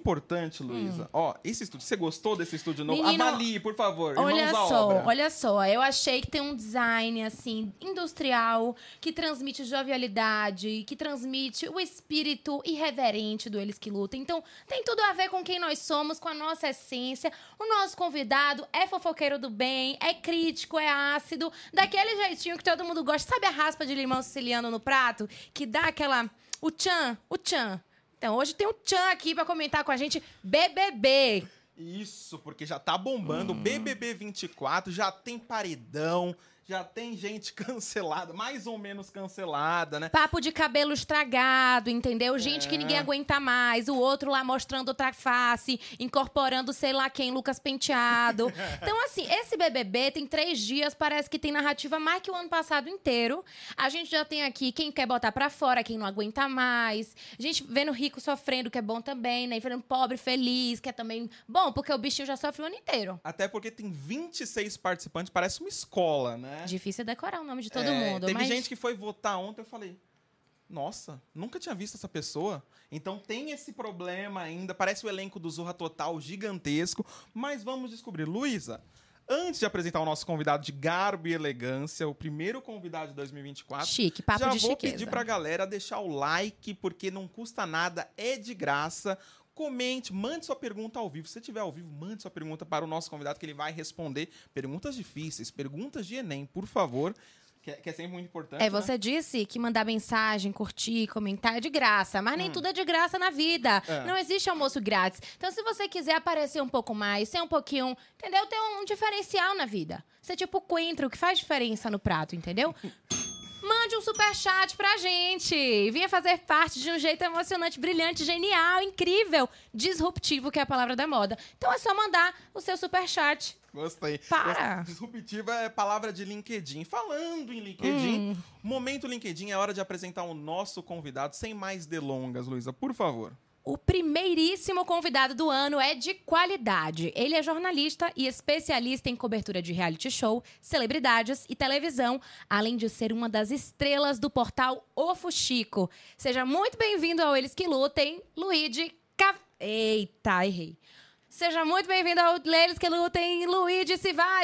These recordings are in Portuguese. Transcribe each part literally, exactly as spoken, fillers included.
importante, Luísa. Hum. Ó, esse estúdio, você gostou desse estúdio novo? Menino, avalie, por favor. Olha Irmãos só, obra. olha só. Eu achei que tem um design, assim, industrial, que transmite jovialidade, que transmite o espírito irreverente do Eles que Lutam. Então, tem tudo a ver com quem nós somos, com a nossa essência. O nosso convidado é fofoqueiro do bem, é crítico, é ácido, daquele jeitinho que todo mundo gosta. Sabe a raspa de limão siciliano no prato? Que dá aquela... O tchan, o tchan. Então, hoje tem um tchan aqui pra comentar com a gente, B B B. Isso, porque já tá bombando. Hum. B B B vinte e quatro, já tem paredão, já tem gente cancelada, mais ou menos cancelada, né? Papo de cabelo estragado, entendeu? Gente é. que ninguém aguenta mais. O outro lá mostrando outra face, incorporando sei lá quem, Lucas Penteado. Então, assim, esse B B B tem três dias, parece que tem narrativa mais que o ano passado inteiro. A gente já tem aqui quem quer botar pra fora, quem não aguenta mais. A gente vendo rico sofrendo, que é bom também, né? E vendo pobre feliz, que é também bom, porque o bichinho já sofre o ano inteiro. Até porque tem vinte e seis participantes, parece uma escola, né? Difícil decorar o nome de todo é, mundo. Teve mas... gente que foi votar ontem, eu falei, nossa, nunca tinha visto essa pessoa. Então tem esse problema ainda, parece o elenco do Zorra Total gigantesco, mas vamos descobrir. Luísa, antes de apresentar o nosso convidado de garbo e elegância, o primeiro convidado de dois mil e vinte e quatro, chique, papo já de vou chiqueza. pedir pra galera deixar o like, porque não custa nada, é de graça. Comente, mande sua pergunta ao vivo. Se você estiver ao vivo, mande sua pergunta para o nosso convidado, que ele vai responder perguntas difíceis, perguntas de Enem, por favor, que é, que é sempre muito importante. É, você né? disse que mandar mensagem, curtir, comentar é de graça, mas nem hum. tudo é de graça na vida. É. Não existe almoço grátis. Então, se você quiser aparecer um pouco mais, ser um pouquinho, entendeu? Ter um diferencial na vida. Ser tipo o coentro, que faz diferença no prato, entendeu? Mande um superchat pra gente. Venha fazer parte de um jeito emocionante, brilhante, genial, incrível, disruptivo, que é a palavra da moda. Então é só mandar o seu superchat. Gostei. Para. Disruptiva é palavra de LinkedIn. Falando em LinkedIn, hum. momento LinkedIn, é hora de apresentar o nosso convidado. Sem mais delongas, Luísa, por favor. O primeiríssimo convidado do ano é de qualidade. Ele é jornalista e especialista em cobertura de reality show, celebridades e televisão, além de ser uma das estrelas do portal O Fuxico. Seja muito bem-vindo ao Eles que Lutem, Luigi Cav... Eita, errei. Seja muito bem-vindo ao Eles que Lutem, Luigi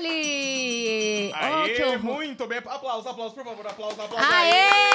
Civali. Aê, oh, muito bem. Aplausos, aplausos, por favor. Aplausos, aplausos. Aê!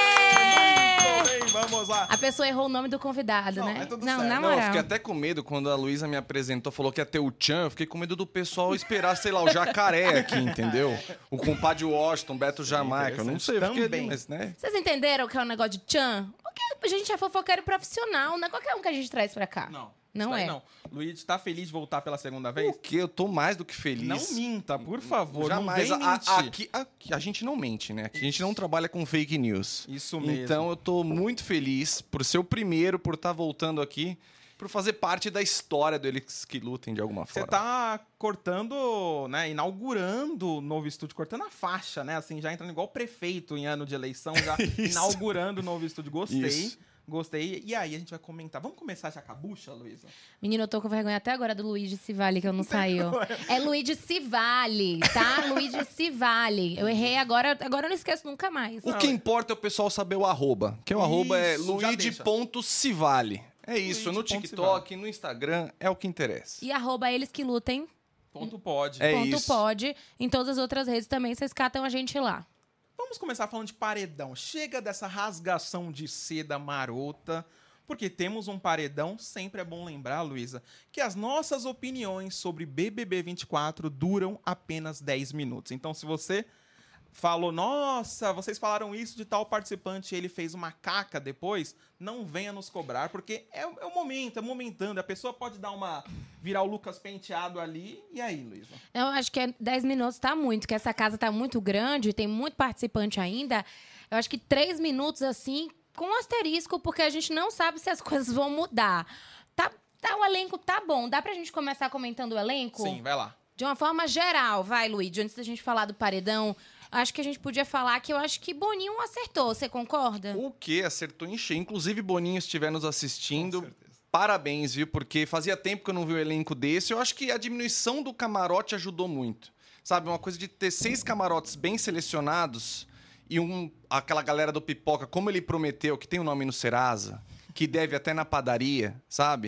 Aê! Muito bem, vamos lá. A pessoa errou o nome do convidado, não, né? É tudo não, certo. na Não, moral. eu fiquei até com medo quando a Luísa me apresentou, falou que ia ter o Tchan. Eu fiquei com medo do pessoal esperar, sei lá, o jacaré aqui, entendeu? O compadre Washington, Beto Jamaica. Eu não sei, eu fiquei ali, mas, né? Vocês entenderam o que é o negócio de Tchan? Porque a gente é fofoqueiro profissional, não é qualquer um que a gente traz pra cá. Não. Não é. Não. Luigi, tá feliz de voltar pela segunda vez? O quê? Eu tô mais do que feliz. Não minta, por favor. Jamais. Não vem a, mentir. aqui, aqui, a gente não mente, né? Aqui a gente não trabalha com fake news. Isso mesmo. Então eu tô muito feliz por ser o primeiro, por estar voltando aqui, por fazer parte da história do Eles que Lutem de alguma forma. Você tá cortando, né? Inaugurando o novo estúdio, cortando a faixa, né? Assim, já entrando igual prefeito em ano de eleição, já inaugurando o novo estúdio. Gostei. Isso. Gostei. E aí, a gente vai comentar. Vamos começar já com a bucha, Luísa? Menino, eu tô com vergonha até agora do Luigi Civali, que eu não saiu. É Luigi Civali, tá? Luigi Civali. Eu errei agora, agora eu não esqueço nunca mais. O que importa é o pessoal saber o arroba. Que o Isso, arroba é já luigi.civali. É isso, Luigi no TikTok, no Instagram, é o que interessa. E arroba Eles que Lutem. Ponto pode. É ponto isso. pode. Em todas as outras redes também, vocês catam a gente lá. Vamos começar falando de paredão. Chega dessa rasgação de seda marota, porque temos um paredão. Sempre é bom lembrar, Luísa, que as nossas opiniões sobre B B B vinte e quatro duram apenas dez minutos. Então, se você falou, nossa, vocês falaram isso de tal participante e ele fez uma caca depois, não venha nos cobrar, porque é, é o momento, é momentâneo. A pessoa pode dar uma... virar o Lucas Penteado ali. E aí, Luísa? Eu acho que é dez minutos tá muito, que essa casa tá muito grande, tem muito participante ainda. Eu acho que três minutos, assim, com um asterisco, porque a gente não sabe se as coisas vão mudar. Tá, tá, o elenco tá bom. Dá pra gente começar comentando o elenco? Sim, vai lá. De uma forma geral, vai, Luigi, antes da gente falar do paredão, acho que a gente podia falar que eu acho que Boninho acertou, você concorda? O que? Acertou em cheio. Inclusive, Boninho, se estiver nos assistindo, Com certeza. parabéns, viu? Porque fazia tempo que eu não vi um elenco desse. Eu acho que a diminuição do camarote ajudou muito. Sabe, uma coisa de ter seis camarotes bem selecionados e um, aquela galera do Pipoca, como ele prometeu, que tem o um nome no Serasa, que deve até na padaria, sabe?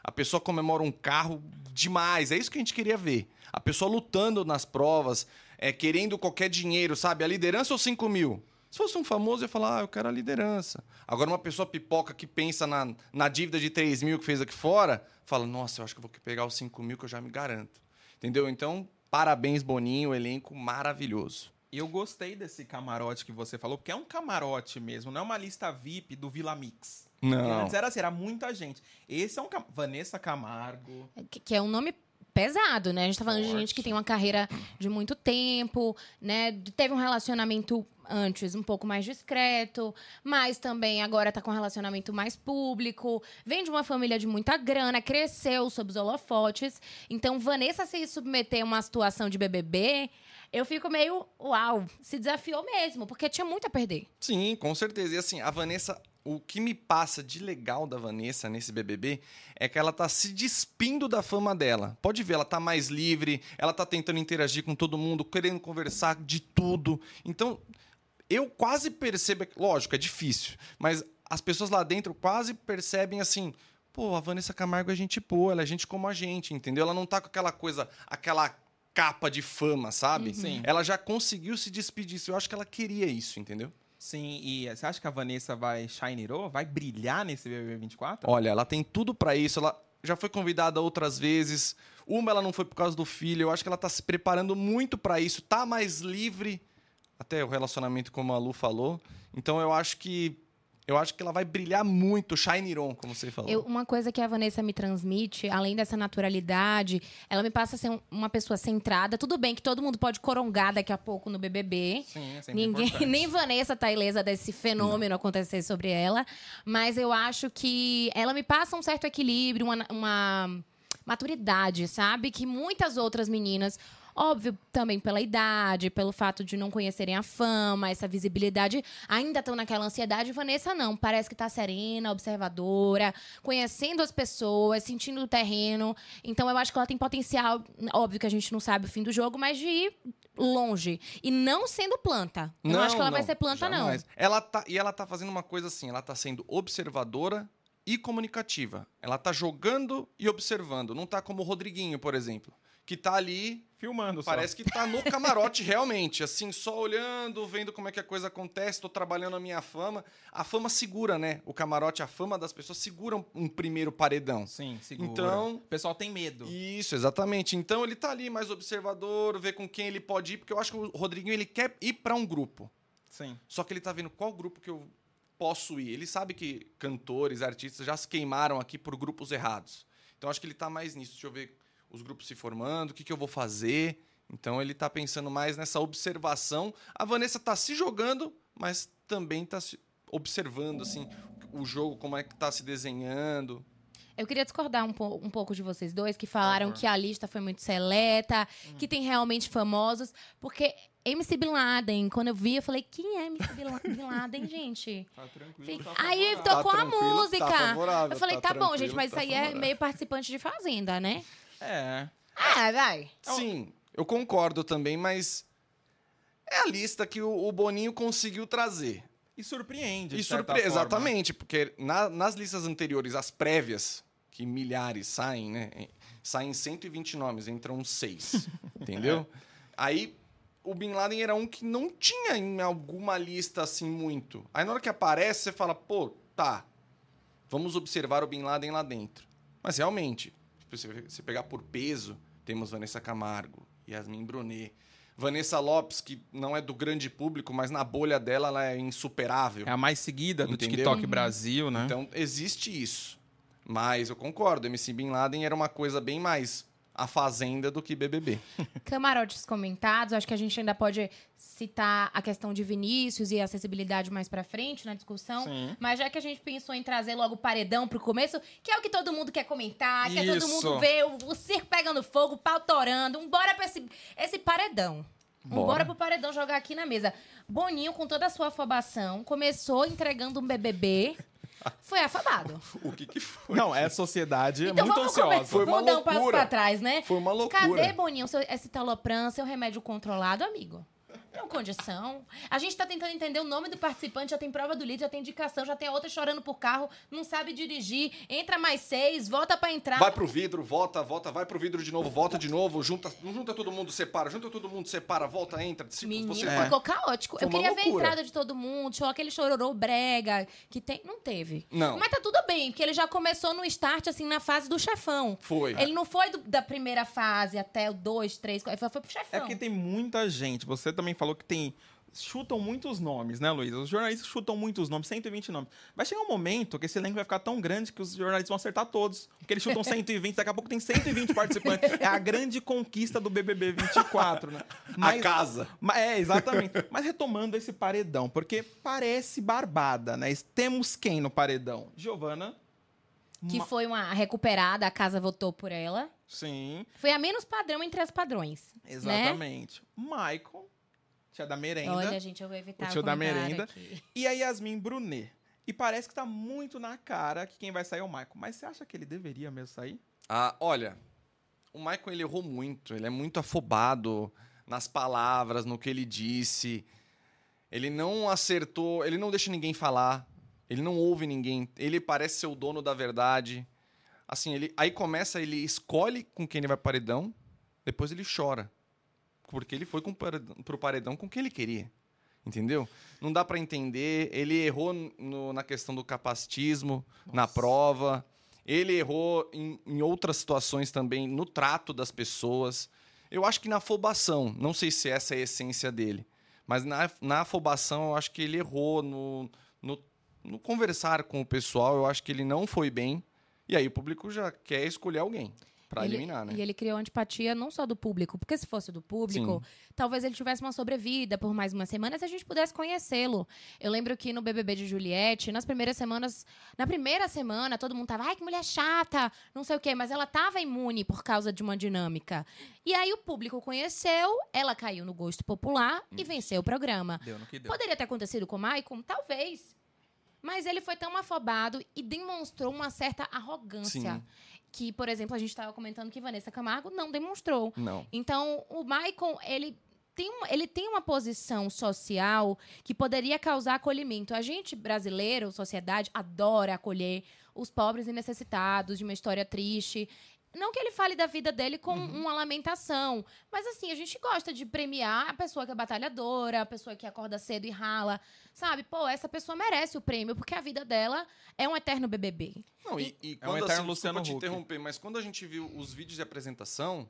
A pessoa comemora um carro demais. É isso que a gente queria ver. A pessoa lutando nas provas, é, querendo qualquer dinheiro, sabe? A liderança ou cinco mil? Se fosse um famoso, eu ia falar, ah, eu quero a liderança. Agora, uma pessoa pipoca que pensa na, na dívida de três mil que fez aqui fora, fala, nossa, eu acho que eu vou pegar os cinco mil que eu já me garanto. Entendeu? Então, parabéns, Boninho, elenco maravilhoso. E eu gostei desse camarote que você falou, porque é um camarote mesmo, não é uma lista V I P do Vila Mix. Não. Porque antes era assim, era muita gente. Esse é um... Cam... Vanessa Camargo. Que, que é um nome pesado, né? A gente tá falando Forte. de gente que tem uma carreira de muito tempo, né? Teve um relacionamento antes um pouco mais discreto, mas também agora tá com um relacionamento mais público, vem de uma família de muita grana, cresceu sob os holofotes. Então, Vanessa se submeter a uma situação de B B B, eu fico meio, uau, se desafiou mesmo, porque tinha muito a perder. Sim, com certeza. E assim, a Vanessa, o que me passa de legal da Vanessa nesse B B B é que ela tá se despindo da fama dela. Pode ver, ela tá mais livre, ela tá tentando interagir com todo mundo, querendo conversar de tudo. Então, eu quase percebo, lógico, é difícil, mas as pessoas lá dentro quase percebem assim, pô, a Vanessa Camargo é gente boa, ela é gente como a gente, entendeu? Ela não tá com aquela coisa, aquela capa de fama, sabe? Uhum. Sim. Ela já conseguiu se despedir disso. Eu acho que ela queria isso, entendeu? Sim, e você acha que a Vanessa vai shine it all? Vai brilhar nesse B B B vinte e quatro? Olha, ela tem tudo pra isso, ela já foi convidada outras vezes. Uma ela não foi por causa do filho, eu acho que ela tá se preparando muito pra isso, tá mais livre, até o relacionamento como a Lu falou. Então eu acho que eu acho que ela vai brilhar muito, shine it on, como você falou. Eu, uma coisa que a Vanessa me transmite, além dessa naturalidade, ela me passa a ser um- uma pessoa centrada. Tudo bem que todo mundo pode corongar daqui a pouco no B B B. Sim, é sempre Ninguém, importante. nem Vanessa tá ilesa desse fenômeno acontecer sobre ela. Mas eu acho que ela me passa um certo equilíbrio, uma, uma maturidade, sabe? Que muitas outras meninas... Óbvio, também pela idade, pelo fato de não conhecerem a fama, essa visibilidade, ainda estão naquela ansiedade. Vanessa não, parece que tá serena, observadora, conhecendo as pessoas, sentindo o terreno. Então eu acho que ela tem potencial, óbvio que a gente não sabe o fim do jogo, mas de ir longe. E não sendo planta. Eu não, acho que ela vai ser planta, jamais. Ela tá, e ela tá fazendo uma coisa assim, ela tá sendo observadora e comunicativa. Ela tá jogando e observando. Não tá como o Rodriguinho, por exemplo, que tá ali... Filmando só. Parece que tá no camarote realmente, assim, só olhando, vendo como é que a coisa acontece, tô trabalhando a minha fama. A fama segura, né? O camarote, a fama das pessoas segura um, um primeiro paredão. Sim, segura. Então- O pessoal tem medo. Isso, exatamente. Então ele tá ali mais observador, ver com quem ele pode ir, porque eu acho que o Rodriguinho ele quer ir pra um grupo. Sim. Só que ele tá vendo qual grupo que eu posso ir. Ele sabe que cantores, artistas já se queimaram aqui por grupos errados. Então acho que ele tá mais nisso. Deixa eu ver os grupos se formando, o que, que eu vou fazer. Então ele tá pensando mais nessa observação. A Vanessa tá se jogando, mas também tá se observando assim, o jogo, como é que tá se desenhando. Eu queria discordar um, po- um pouco de vocês dois, que falaram Por favor. que a lista foi muito seleta, que tem realmente famosos. Porque M C Bin Laden, quando eu vi, eu falei, quem é M C Bin La- Bin Laden, gente? Tá tranquilo. Fica- tá Aí favorável. tocou a tranquilo, música. tá favorável, Eu falei, tá tá, bom, tranquilo, gente, mas tá isso aí é favorável. meio participante de Fazenda, né? É. Ah, vai. Sim, eu concordo também, mas é a lista que o, o Boninho conseguiu trazer. E surpreende. E de certa surpre... forma. Exatamente, porque na- nas listas anteriores, as prévias, que milhares saem, né? Saem cento e vinte nomes, entram seis. Entendeu? Aí o Bin Laden era um que não tinha em alguma lista assim muito. Aí na hora que aparece, você fala, pô, tá, vamos observar o Bin Laden lá dentro. Mas realmente, se você pegar por peso, temos Vanessa Camargo, Yasmin Brunet, Vanessa Lopes, que não é do grande público, mas na bolha dela ela é insuperável. É a mais seguida do Entendeu? TikTok Brasil, né? Então, existe isso. Mas eu concordo, M C Bin Laden era uma coisa bem mais a Fazenda do que B B B. Camarotes comentados, acho que a gente ainda pode citar a questão de Vinícius e a acessibilidade mais pra frente na discussão. Sim. Mas já que a gente pensou em trazer logo o paredão pro começo, que é o que todo mundo quer comentar, que é todo Isso. mundo ver, o, o circo pegando fogo, o pau torando. Bora pra esse, esse paredão. Bora. Bora pro paredão jogar aqui na mesa. Boninho, com toda a sua afobação, começou entregando um B B B. Foi afobado. O que que foi? Não, é a sociedade Então muito vamos ansiosa. começar. Foi uma Vamos dar um passo loucura. pra trás, né? Foi uma loucura. Cadê, Boninho, seu, esse talopram, seu remédio controlado, amigo? tenho condição. A gente tá tentando entender o nome do participante, já tem prova do líder, já tem indicação, já tem a outra chorando por carro, não sabe dirigir, entra mais seis, volta pra entrar. Vai pro vidro, volta, volta, vai pro vidro de novo, volta de novo, junta, não junta todo mundo, separa, junta todo mundo, separa, volta, entra. Se Menino, você É. ficou caótico. Foi Eu uma queria ver a loucura. entrada de todo mundo, show, aquele chororô brega que tem. Não teve. Não. Mas tá tudo bem, porque ele já começou no start, assim, na fase do chefão. Foi. Ele não foi do- da primeira fase até o dois, três, quatro, foi, foi pro É chefão. porque tem muita gente. Você também falou que tem. Chutam muitos nomes, né, Luísa? Os jornalistas chutam muitos nomes, cento e vinte nomes. Vai chegar um momento que esse elenco vai ficar tão grande que os jornalistas vão acertar todos. Porque eles chutam cento e vinte, daqui a pouco tem cento e vinte participantes. É a grande conquista do B B B vinte e quatro, né? A casa. Mas- É, exatamente. Mas retomando esse paredão, porque parece barbada, né? Temos quem no paredão? Giovana. Que Ma- foi uma recuperada, a casa votou por ela. Sim, Foi a menos padrão entre as padrões. exatamente. Michael, tia da merenda. Olha, gente, eu vou evitar O tio da comentário merenda. aqui. E a Yasmin Brunet. E parece que tá muito na cara que quem vai sair é o Michael. Mas você acha que ele deveria mesmo sair? Ah, olha, o Michael ele errou muito, ele é muito afobado nas palavras, no que ele disse. Ele não acertou, ele não deixa ninguém falar, ele não ouve ninguém, ele parece ser o dono da verdade. Assim, ele, aí começa, ele escolhe com quem ele vai pro paredão, depois ele chora. Porque ele foi com, paredão- pro paredão com quem ele queria. Entendeu? Não dá pra entender. Ele errou no- na questão do capacitismo, na prova. Ele errou em, em outras situações também, no trato das pessoas. Eu acho que na afobação, não sei se essa é a essência dele, mas na, na afobação eu acho que ele errou no, no, no conversar com o pessoal. Eu acho que ele não foi bem. E aí o público já quer escolher alguém pra Ele- eliminar, né? E ele criou antipatia não só do público, porque se fosse do público, talvez ele tivesse uma sobrevida por mais umas semanas e a gente pudesse conhecê-lo. Eu lembro que no B B B de Juliette, nas primeiras semanas, na primeira semana, todo mundo tava, ai, que mulher chata, não sei o quê, mas ela tava imune por causa de uma dinâmica. E aí o público conheceu, ela caiu no gosto popular e venceu o programa. Deu no que deu. Poderia ter acontecido com o Maicon? Talvez. Mas ele foi tão afobado e demonstrou uma certa arrogância. Sim. Que, por exemplo, a gente estava comentando que Vanessa Camargo não demonstrou. Não. Então, o Maicon, ele tem, uma, ele tem uma posição social que poderia causar acolhimento. A gente, brasileiro, sociedade, adora acolher os pobres e necessitados de uma história triste. Não que ele fale da vida dele com uma lamentação, mas assim, a gente gosta de premiar a pessoa que é batalhadora, a pessoa que acorda cedo e rala, sabe? Pô, essa pessoa merece o prêmio, porque a vida dela é um eterno B B B. Não, e, e É um quando, eterno assim, Luciano desculpa te Huck. interromper, mas quando a gente viu os vídeos de apresentação,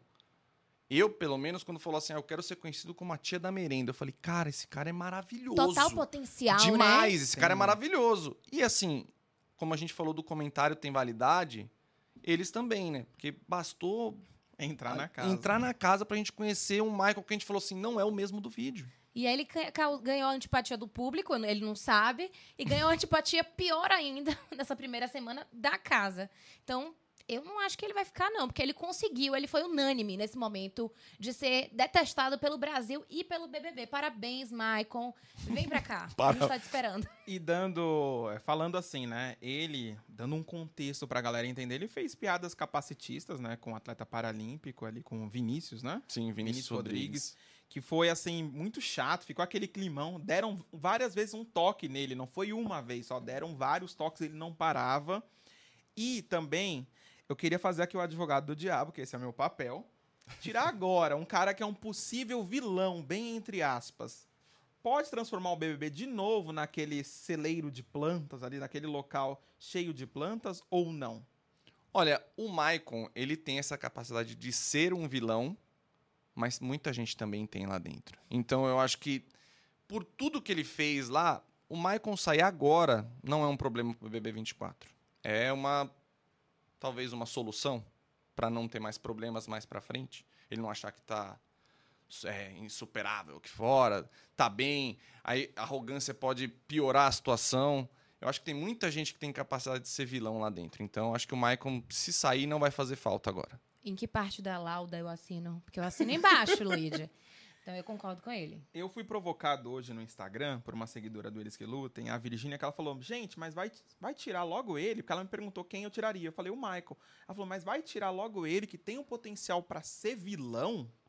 eu, pelo menos, quando falou assim, ah, eu quero ser conhecido como a tia da merenda, eu falei, cara, esse cara é maravilhoso. Total potencial, Demais, né? esse cara é maravilhoso. E assim, como a gente falou do comentário tem validade, eles também, né? Porque bastou Entrar na casa. entrar na casa pra gente conhecer um Michael que a gente falou assim, não é o mesmo do vídeo. E aí ele ca- ca- ganhou a antipatia do público, ele não sabe, e ganhou a antipatia pior ainda nessa primeira semana da casa. Então, eu não acho que ele vai ficar, não, porque ele conseguiu, ele foi unânime nesse momento de ser detestado pelo Brasil e pelo B B B. Parabéns, Maicon. Vem pra cá, a gente tá te esperando. E dando, é, falando assim, né? Ele, dando um contexto pra galera entender, ele fez piadas capacitistas, né? Com o atleta paralímpico ali, com o Vinícius, né? Sim, Vinícius Rodrigues. Que foi, assim, muito chato, ficou aquele climão. Deram várias vezes um toque nele, não foi uma vez, só deram vários toques, ele não parava. E também, eu queria fazer aqui o advogado do diabo, que esse é meu papel. Tirar agora um cara que é um possível vilão, bem entre aspas. Pode transformar o B B B de novo naquele celeiro de plantas ali, naquele local cheio de plantas ou não? Olha, o Maicon, ele tem essa capacidade de ser um vilão, mas muita gente também tem lá dentro. Então eu acho que, por tudo que ele fez lá, o Maicon sair agora não é um problema pro B B B vinte e quatro. É uma, talvez uma solução para não ter mais problemas mais para frente. Ele não achar que tá é, insuperável aqui fora, tá bem, aí a arrogância pode piorar a situação. Eu acho que tem muita gente que tem capacidade de ser vilão lá dentro. Então, eu acho que o Maicon, se sair, não vai fazer falta agora. Em que parte da lauda eu assino? Porque eu assino embaixo, Luíde. Então eu concordo com ele. Eu fui provocado hoje no Instagram por uma seguidora do Eles Que Lutem, a Virgínia, que ela falou, gente, mas vai, vai tirar logo ele? Porque ela me perguntou quem eu tiraria. Eu falei, o Michael. Ela falou, mas vai tirar logo ele, que tem um potencial pra ser vilão?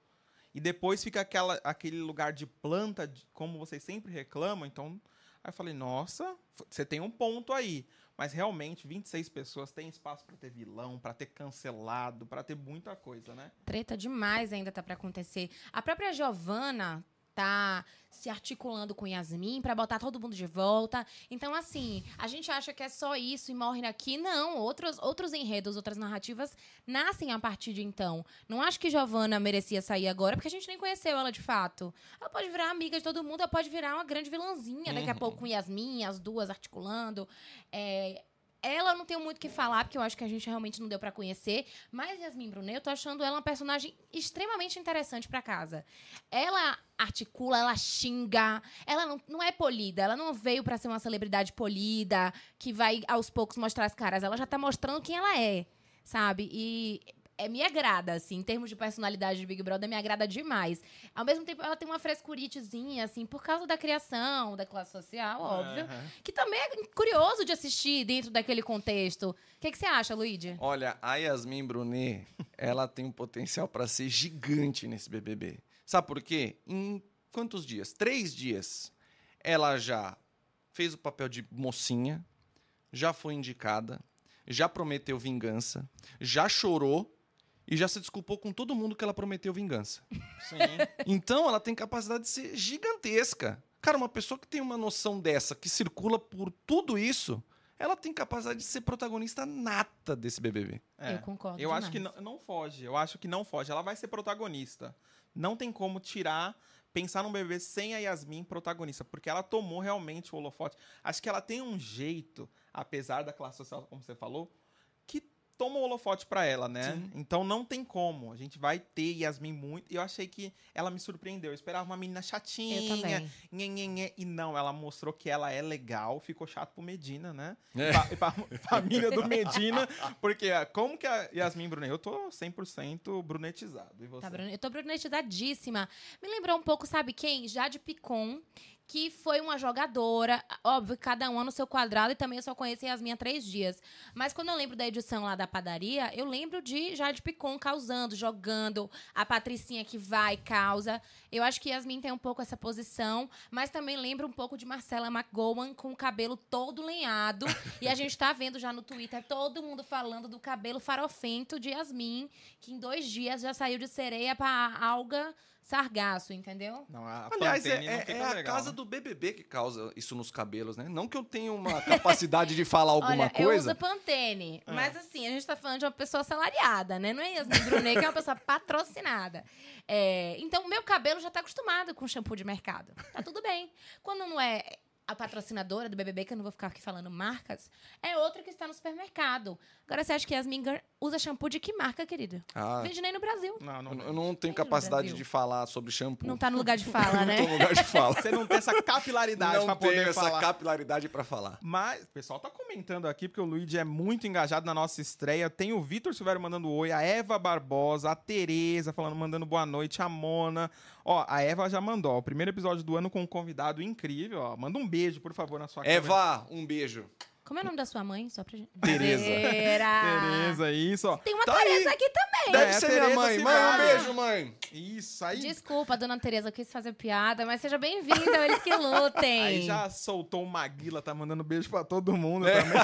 E depois fica aquela, aquele lugar de planta, de- como vocês sempre reclamam. Então, aí eu falei, nossa, você tem um ponto aí. Mas realmente, vinte e seis pessoas tem espaço pra ter vilão, pra ter cancelado, pra ter muita coisa, né? Treta demais ainda tá pra acontecer. A própria Giovana tá se articulando com Yasmin pra botar todo mundo de volta. Então, assim, a gente acha que é só isso e morre aqui. Não, outros, outros enredos, outras narrativas nascem a partir de então. Não acho que Giovana merecia sair agora, porque a gente nem conheceu ela de fato. Ela pode virar amiga de todo mundo, ela pode virar uma grande vilãzinha daqui a pouco com Yasmin, as duas articulando. É... Ela eu não tenho muito o que falar, porque eu acho que a gente realmente não deu pra conhecer. Mas Yasmin Brunet, eu tô achando ela uma personagem extremamente interessante pra casa. Ela articula, ela xinga, ela não, não é polida, ela não veio pra ser uma celebridade polida, que vai aos poucos mostrar as caras. Ela já tá mostrando quem ela é, sabe? E é, me agrada, assim, em termos de personalidade de Big Brother, me agrada demais. Ao mesmo tempo, ela tem uma frescuritezinha, assim, por causa da criação, da classe social, óbvio. Aham. Que também é curioso de assistir dentro daquele contexto. O que, que você acha, Luigi? Olha, a Yasmin Brunet, ela tem um potencial para ser gigante nesse B B B. Sabe por quê? Em quantos dias? Três dias. Ela já fez o papel de mocinha, já foi indicada, já prometeu vingança, já chorou e já se desculpou com todo mundo que ela prometeu vingança. Sim. Então, ela tem capacidade de ser gigantesca. Cara, uma pessoa que tem uma noção dessa, que circula por tudo isso, ela tem capacidade de ser protagonista nata desse B B B. É. Eu concordo Eu acho que demais. não, não foge. Eu acho que não foge. Ela vai ser protagonista. Não tem como tirar, pensar num B B B sem a Yasmin protagonista, porque ela tomou realmente o holofote. Acho que ela tem um jeito, apesar da classe social, como você falou, que toma o holofote pra ela, né? Sim. Então não tem como. A gente vai ter Yasmin muito. E eu achei que ela me surpreendeu. Eu esperava uma menina chatinha. Eu também. Nhe, nhe, nhe, e não, ela mostrou que ela é legal. Ficou chato pro Medina, né? É. E pra, e pra família do Medina. Porque ah, como que a Yasmin Brunet? Eu tô cem por cento brunetizado. E você? Tá, Bruno? Eu tô brunetizadíssima. Me lembrou um pouco, sabe quem? Jade Picon, que foi uma jogadora. Óbvio, cada uma no seu quadrado, e também eu só conheci Yasmin há três dias. Mas quando eu lembro da edição lá da padaria, eu lembro de Jade Picon causando, jogando, a Patricinha que vai, causa. Eu acho que Yasmin tem um pouco essa posição, mas também lembro um pouco de Marcela McGowan com o cabelo todo lenhado. E a gente tá vendo já no Twitter todo mundo falando do cabelo farofento de Yasmin, que em dois dias já saiu de sereia pra alga sargaço, entendeu? Não, a Aliás, é, Pantene não é- fica é a legal, casa né? do B B B que causa isso nos cabelos, né? Não que eu tenha uma capacidade de falar alguma Olha, eu coisa. uso Pantene, É. mas assim, a gente tá falando de uma pessoa salariada, né? Não é Yasmin Brunet, que é uma pessoa patrocinada. É, então, o meu cabelo já tá acostumado com shampoo de mercado. Tá tudo bem. Quando não é a patrocinadora do B B B, que eu não vou ficar aqui falando marcas, é outra que está no supermercado. Agora, você acha que Yasmin Gur- usa shampoo de que marca, querido? Ah, Vende nem no Brasil. Não, não, eu, eu não tenho Tem no capacidade Brasil. de falar sobre shampoo. Não tá no lugar de fala, né? Não tô no lugar de fala. Você não tem essa capilaridade Não pra tenho poder essa falar. capilaridade pra falar. Mas o pessoal tá comentando aqui, porque o Luigi é muito engajado na nossa estreia. Tem o Vitor Silvério mandando oi, a Eva Barbosa, a Tereza falando, mandando boa noite, a Mona. Ó, a Eva já mandou, ó, o primeiro episódio do ano com um convidado incrível, ó. Manda um beijo, por favor, na sua câmera. Eva, um beijo. Como é o nome da sua mãe? Só pra gente... Tereza. Tereza. Tereza, isso, ó. Tem uma Tá Tereza aí. aqui também. Deve É, ser Tereza minha mãe. se Mãe, um vale. beijo, mãe. Isso, aí. Desculpa, dona Tereza, eu quis fazer piada, mas seja bem-vinda, eles que lutem. Aí já soltou o Maguila, tá mandando beijo pra todo mundo É. também.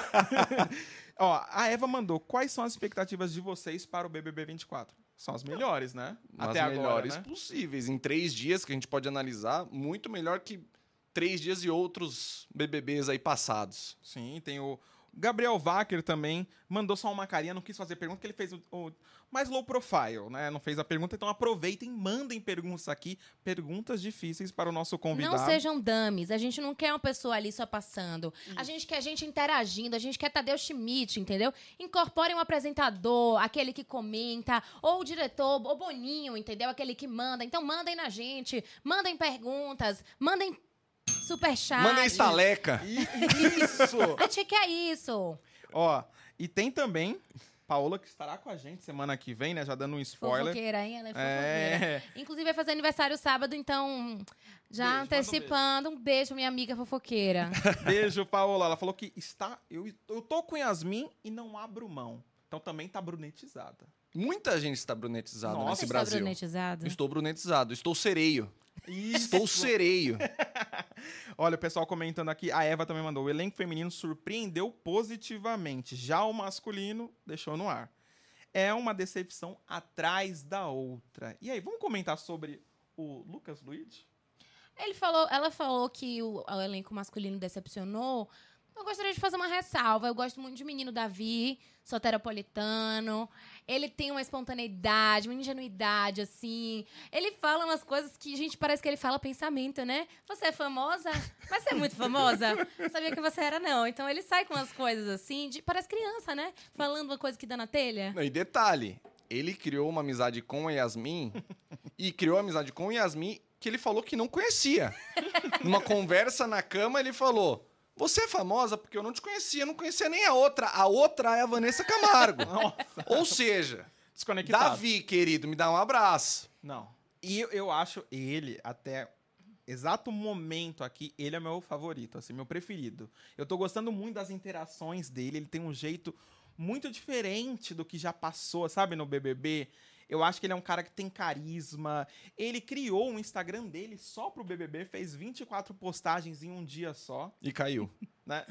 Ó, a Eva mandou, quais são as expectativas de vocês para o B B B vinte e quatro? São as melhores, né? As Até agora, melhores né? possíveis. Em três dias que a gente pode analisar, muito melhor que três dias e outros B B Bs aí passados. Sim, tem o Gabriel Wacker também, mandou só uma carinha, não quis fazer pergunta, porque ele fez o, o mais low profile, né? Não fez a pergunta, então aproveitem, mandem perguntas aqui, perguntas difíceis para o nosso convidado. Não sejam dummies. A gente não quer uma pessoa ali só passando. A gente quer gente interagindo. A gente quer Tadeu Schmidt, entendeu? Incorporem um apresentador, aquele que comenta, ou o diretor, ou Boninho, entendeu? Aquele que manda. Então mandem na gente, mandem perguntas, mandem superchat. Mandem estaleca. Isso! A gente quer isso. Ó, e tem também Paola, que estará com a gente semana que vem, né? Já dando um spoiler. Fofoqueira, hein? Ela é fofoqueira. É. Inclusive, vai fazer aniversário sábado, então, já Beijo, manda um antecipando, um beijo, minha amiga fofoqueira. Beijo, Paola. Ela falou que está. Eu, eu tô com Yasmin e não abro mão. Então também tá brunetizada. Muita gente está brunetizada Nossa, nesse Você está Brasil. brunetizado? Estou brunetizado. Estou sereio. Isso. Estou sereio. Olha, o pessoal comentando aqui, a Eva também mandou, o elenco feminino surpreendeu positivamente, já o masculino deixou no ar. É uma decepção atrás da outra. E aí, vamos comentar sobre o Lucas Luigi? Ele falou, ela falou que o, o elenco masculino decepcionou. Eu gostaria de fazer uma ressalva. Eu gosto muito de Menino Davi, soteropolitano. Ele tem uma espontaneidade, uma ingenuidade, assim. Ele fala umas coisas que, gente, parece que ele fala pensamento, né? Você é famosa? Mas você é muito famosa? Não sabia que você era, não. Então ele sai com umas coisas assim, de, parece criança, né? Falando uma coisa que dá na telha. Não, e detalhe, ele criou uma amizade com a Yasmin e criou amizade com a Yasmin que ele falou que não conhecia. Numa conversa na cama, ele falou... Você é famosa porque eu não te conhecia, eu não conhecia nem a outra. A outra é a Vanessa Camargo. Nossa. Ou seja, Desconectado. Davi, querido, me dá um abraço. Não. E eu, eu acho ele, até exato momento aqui, ele é meu favorito, assim, meu preferido. Eu tô gostando muito das interações dele, ele tem um jeito muito diferente do que já passou, sabe, no B B B. Eu acho que ele é um cara que tem carisma. Ele criou um Instagram dele só pro B B B, fez vinte e quatro postagens em um dia só, E caiu. né?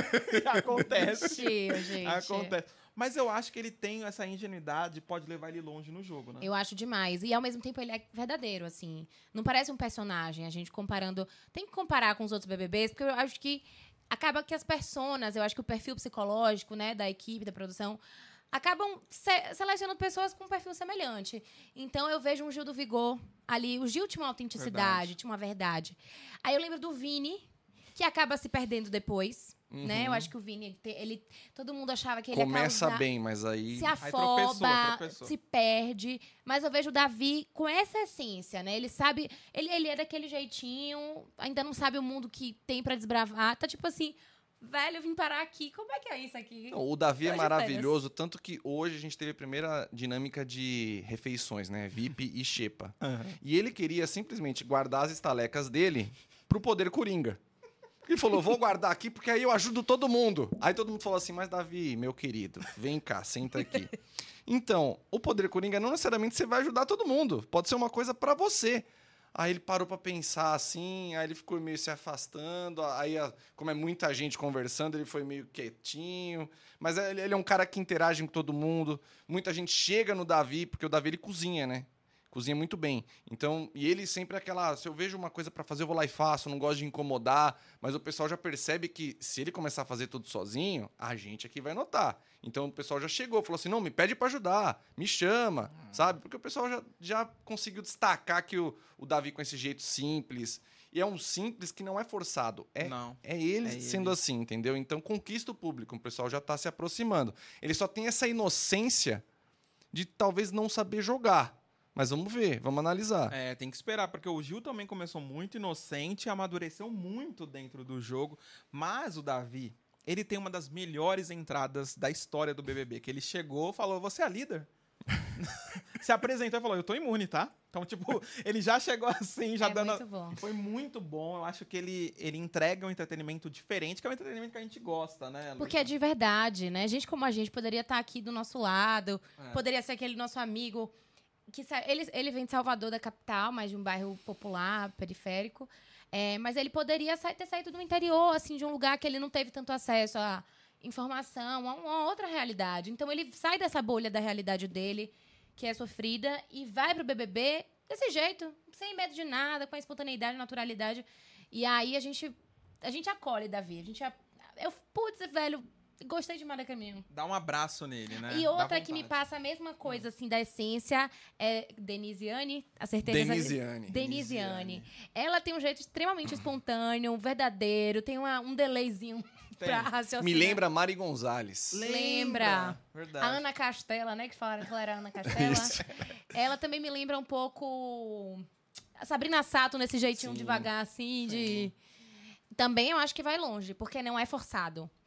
Acontece. Tio, gente. Acontece. Mas eu acho que ele tem essa ingenuidade, pode levar ele longe no jogo, né? Eu acho demais. E ao mesmo tempo ele é verdadeiro, assim. Não parece um personagem, a gente comparando. Tem que comparar com os outros B B Bs, porque eu acho que acaba que as personas, eu acho que o perfil psicológico, né, da equipe, da produção, acabam se- selecionando pessoas com um perfil semelhante. Então eu vejo um Gil do Vigor ali. O Gil tinha uma autenticidade, Verdade. tinha uma verdade. Aí eu lembro do Vini, que acaba se perdendo depois. Né? Eu acho que o Vini, ele, te- ele- todo mundo achava que ele ia Começa causar, bem, mas aí... se Aí tropeçou, afoba, tropeçou. se perde. Mas eu vejo o Davi com essa essência, né? Ele sabe... Ele, ele é daquele jeitinho, ainda não sabe o mundo que tem pra desbravar. Tá tipo assim, velho, eu vim parar aqui. Como é que é isso aqui? Não, o Davi é Tô de maravilhoso, tanto que hoje a gente teve a primeira dinâmica de refeições, né? V I P e Xepa. E ele queria simplesmente guardar as estalecas dele pro poder Coringa. Ele falou, vou guardar aqui porque aí eu ajudo todo mundo. Aí todo mundo falou assim, mas Davi, meu querido, vem cá, senta aqui. Então, o poder Coringa não necessariamente você vai ajudar todo mundo. Pode ser uma coisa pra você. Aí ele parou pra pensar assim, aí ele ficou meio se afastando. Aí, a- como é muita gente conversando, ele foi meio quietinho. Mas ele, ele é um cara que interage com todo mundo. Muita gente chega no Davi, porque o Davi ele cozinha, né? Cozinha muito bem. Então, e ele sempre é aquela... Se eu vejo uma coisa pra fazer, eu vou lá e faço. Não gosto de incomodar. Mas o pessoal já percebe que se ele começar a fazer tudo sozinho, a gente aqui vai notar. Então, o pessoal já chegou. Falou assim, não, me pede pra ajudar. Me chama, sabe? Porque o pessoal já, já conseguiu destacar que o, o Davi com esse jeito simples... E é um simples que não é forçado. É, Não. é ele É sendo ele. assim, entendeu? Então, conquista o público. O pessoal já tá se aproximando. Ele só tem essa inocência de talvez não saber jogar. Mas vamos ver, vamos analisar. É, tem que esperar, porque o Gil também começou muito inocente, amadureceu muito dentro do jogo, mas o Davi, ele tem uma das melhores entradas da história do B B B, que ele chegou, falou, você é a líder? Se apresentou e falou, eu tô imune, tá? Então, tipo, ele já chegou assim, já é dando... muito bom. Foi muito bom, eu acho que ele, ele entrega um entretenimento diferente, que é um entretenimento que a gente gosta, né? Porque é de verdade, né? Gente como a gente poderia estar aqui do nosso lado, É. poderia ser aquele nosso amigo que sa- ele, ele vem de Salvador, da capital, mas de um bairro popular, periférico. É, mas ele poderia sa- ter saído do interior, assim, de um lugar que ele não teve tanto acesso a informação, a uma outra realidade. Então ele sai dessa bolha da realidade dele, que é sofrida, e vai pro B B B desse jeito, sem medo de nada, com a espontaneidade, naturalidade. E aí a gente, a gente acolhe Davi. A gente, a- eu, putz, velho, gostei demais daquele menino. Dá um abraço nele, né? E Dá outra que me vontade. passa a mesma coisa, assim, da essência, é Denisiane. Acertei nessa- Denisiane. Denisiane. Ela tem um jeito extremamente espontâneo, verdadeiro, tem uma- um delayzinho Tem. pra raciocinar. Me lembra Mari Gonzalez. Lembra. Verdade. A Ana Castela, né? Que falaram que ela era a Ana Castela. Isso. Ela também me lembra um pouco a Sabrina Sato, nesse jeitinho Sim. devagar, assim, de... Também eu acho que vai longe, porque não é forçado.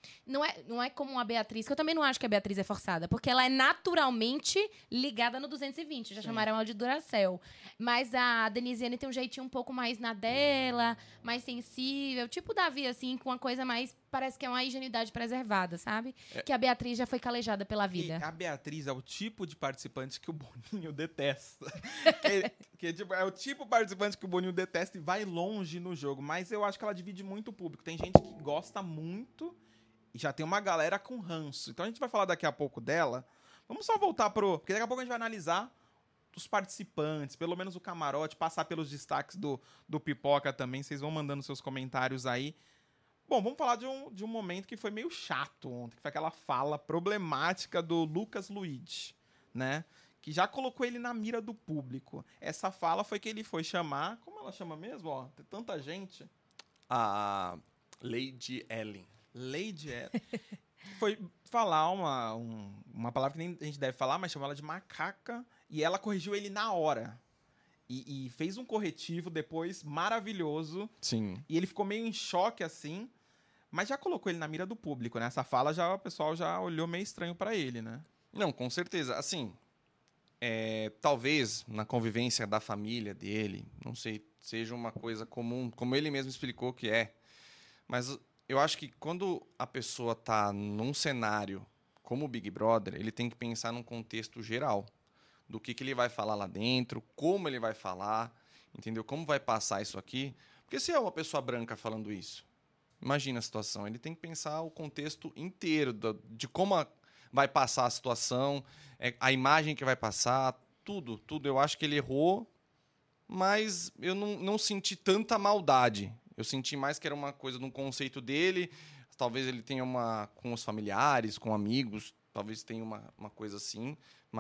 Não é, não é como a Beatriz, que eu também não acho que a Beatriz é forçada, porque ela é naturalmente ligada no duzentos e vinte. Já Sim. chamaram ela de Duracell. Mas a Denisiane tem um jeitinho um pouco mais na dela, mais sensível. Tipo o Davi, assim, com uma coisa mais... Parece que é uma higienidade preservada, sabe? É. Que a Beatriz já foi calejada pela vida. E a Beatriz é o tipo de participante que o Boninho detesta. que, que, tipo, é o tipo de participante que o Boninho detesta e vai longe no jogo. Mas eu acho que ela divide muito o público. Tem gente que gosta muito e já tem uma galera com ranço. Então a gente vai falar daqui a pouco dela. Vamos só voltar pro... Porque daqui a pouco a gente vai analisar os participantes, pelo menos o camarote, passar pelos destaques do, do Pipoca também. Vocês vão mandando seus comentários aí. Bom, vamos falar de um, de um momento que foi meio chato ontem, que foi aquela fala problemática do Lucas Luigi, né? Que já colocou ele na mira do público. Essa fala foi que ele foi chamar... Como ela chama mesmo? Ó, tem tanta gente. A Lady Ellen. Lady Ellen. Foi falar uma, um, uma palavra que nem a gente deve falar, mas chamou ela de macaca. E ela corrigiu ele na hora. E, e fez um corretivo depois maravilhoso. Sim. E ele ficou meio em choque, assim... Mas já colocou ele na mira do público, né? Essa fala, já, o pessoal já olhou meio estranho pra ele, né? Não, com certeza. Assim, é, talvez na convivência da família dele, não sei, seja uma coisa comum, como ele mesmo explicou que é. Mas eu acho que quando a pessoa tá num cenário como o Big Brother, ele tem que pensar num contexto geral. Do que, que ele vai falar lá dentro, como ele vai falar, entendeu? Como vai passar isso aqui. Porque se é uma pessoa branca falando isso, imagina a situação. Ele tem que pensar o contexto inteiro do, de como a, vai passar a situação, é, a imagem que vai passar, tudo, tudo. Eu acho que ele errou, mas eu não, não senti tanta maldade. Eu senti mais que era uma coisa no conceito dele. Talvez ele tenha uma com os familiares, com amigos, talvez tenha uma, uma coisa assim,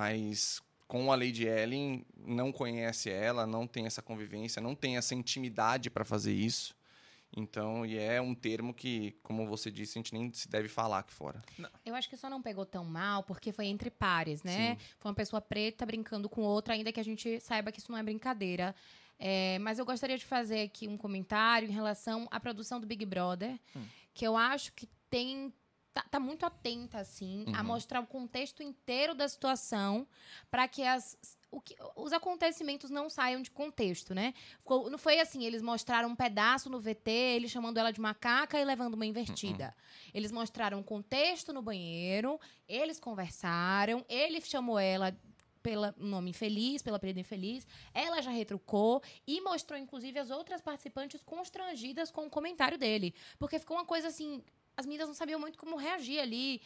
mas com a Lady Ellen, não conhece ela, não tem essa convivência, não tem essa intimidade para fazer isso. Então, e é um termo que, como você disse, a gente nem se deve falar aqui fora. Eu acho que só não pegou tão mal porque foi entre pares, né? Sim. Foi uma pessoa preta brincando com outra, ainda que a gente saiba que isso não é brincadeira. É, mas eu gostaria de fazer aqui um comentário em relação à produção do Big Brother, hum. que eu acho que tem... Tá, tá muito atenta, assim, uhum. a mostrar o contexto inteiro da situação para que, as, o que os acontecimentos não saiam de contexto, né? Ficou, não foi assim, eles mostraram um pedaço no V T, ele chamando ela de macaca e levando uma invertida. Uhum. Eles mostraram o contexto no banheiro, eles conversaram, ele chamou ela pelo nome infeliz, pelo apelido infeliz, ela já retrucou e mostrou, inclusive, as outras participantes constrangidas com o comentário dele. Porque ficou uma coisa assim... As meninas não sabiam muito como reagir ali.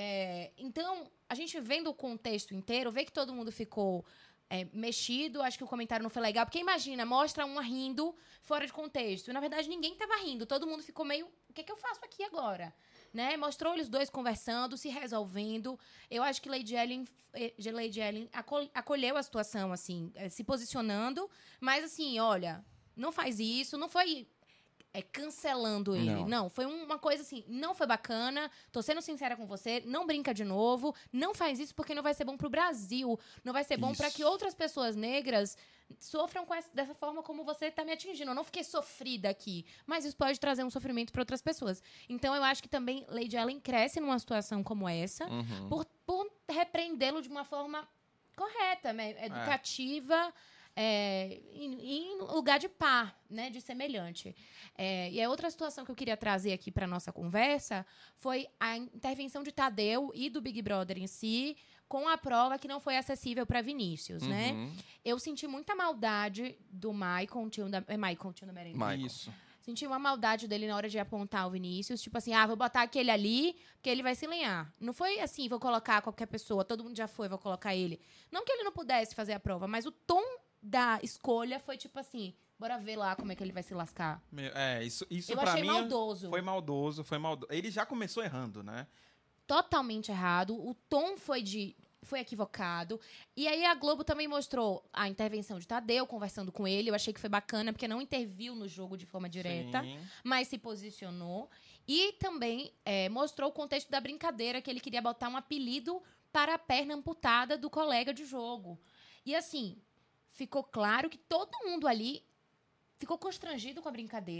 É, então, a gente vendo o contexto inteiro, vê que todo mundo ficou é, mexido. Acho que o comentário não foi legal. Porque imagina, mostra uma rindo fora de contexto. E, na verdade, ninguém estava rindo. Todo mundo ficou meio... O que, é que eu faço aqui agora? Né? Mostrou eles dois conversando, se resolvendo. Eu acho que Lady Ellen, Lady Ellen acolheu a situação, assim, se posicionando. Mas, assim, olha, não faz isso. Não foi... É, cancelando ele. Não. não, foi uma coisa assim, não foi bacana, tô sendo sincera com você, não brinca de novo, não faz isso porque não vai ser bom pro Brasil, não vai ser bom para que outras pessoas negras sofram com essa, dessa forma como você tá me atingindo. Eu não fiquei sofrida aqui, mas isso pode trazer um sofrimento para outras pessoas. Então eu acho que também Lady Ellen cresce numa situação como essa, uhum. por, por repreendê-lo de uma forma correta, né? Educativa, é. É, em, em lugar de par, né, de semelhante. É, e a outra situação que eu queria trazer aqui para nossa conversa foi a intervenção de Tadeu e do Big Brother em si, com a prova que não foi acessível para Vinícius, uhum. né? Eu senti muita maldade do Maicon, tio da, é Maicon, tio da Merenda. Isso. Senti uma maldade dele na hora de apontar o Vinícius. Tipo assim, ah, vou botar aquele ali, porque ele vai se lenhar. Não foi assim, vou colocar qualquer pessoa, todo mundo já foi, vou colocar ele. Não que ele não pudesse fazer a prova, mas o tom da escolha foi tipo assim, bora ver lá como é que ele vai se lascar. É, isso, isso eu pra achei mim maldoso. Foi maldoso, foi maldoso. Ele já começou errando, né? Totalmente errado. O tom foi de... Foi equivocado. E aí a Globo também mostrou a intervenção de Tadeu, conversando com ele. Eu achei que foi bacana, porque não interviu no jogo de forma direta, Sim. mas se posicionou. E também é, mostrou o contexto da brincadeira, que ele queria botar um apelido para a perna amputada do colega de jogo. E assim, ficou claro que todo mundo ali ficou constrangido com a brincadeira.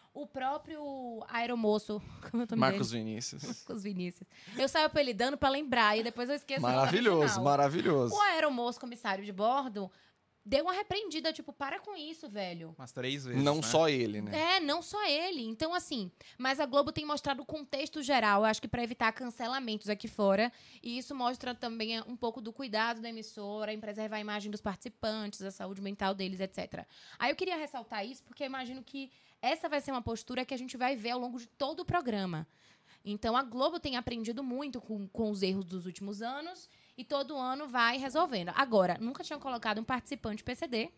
O próprio aeromoço... Como é o nome Marcos dele? Vinícius. Marcos Vinícius. Eu saio apelidando pra lembrar e depois eu esqueço. Maravilhoso, maravilhoso. O aeromoço, comissário de bordo, deu uma repreendida, tipo, para com isso, velho. Umas três vezes, Não né? só ele, né? É, não só ele. Então, assim, mas a Globo tem mostrado o contexto geral, eu acho que pra evitar cancelamentos aqui fora. E isso mostra também um pouco do cuidado da emissora, em preservar a imagem dos participantes, a saúde mental deles, etcétera. Aí eu queria ressaltar isso, porque eu imagino que essa vai ser uma postura que a gente vai ver ao longo de todo o programa. Então, a Globo tem aprendido muito com, com os erros dos últimos anos e todo ano vai resolvendo. Agora, nunca tinham colocado um participante P C D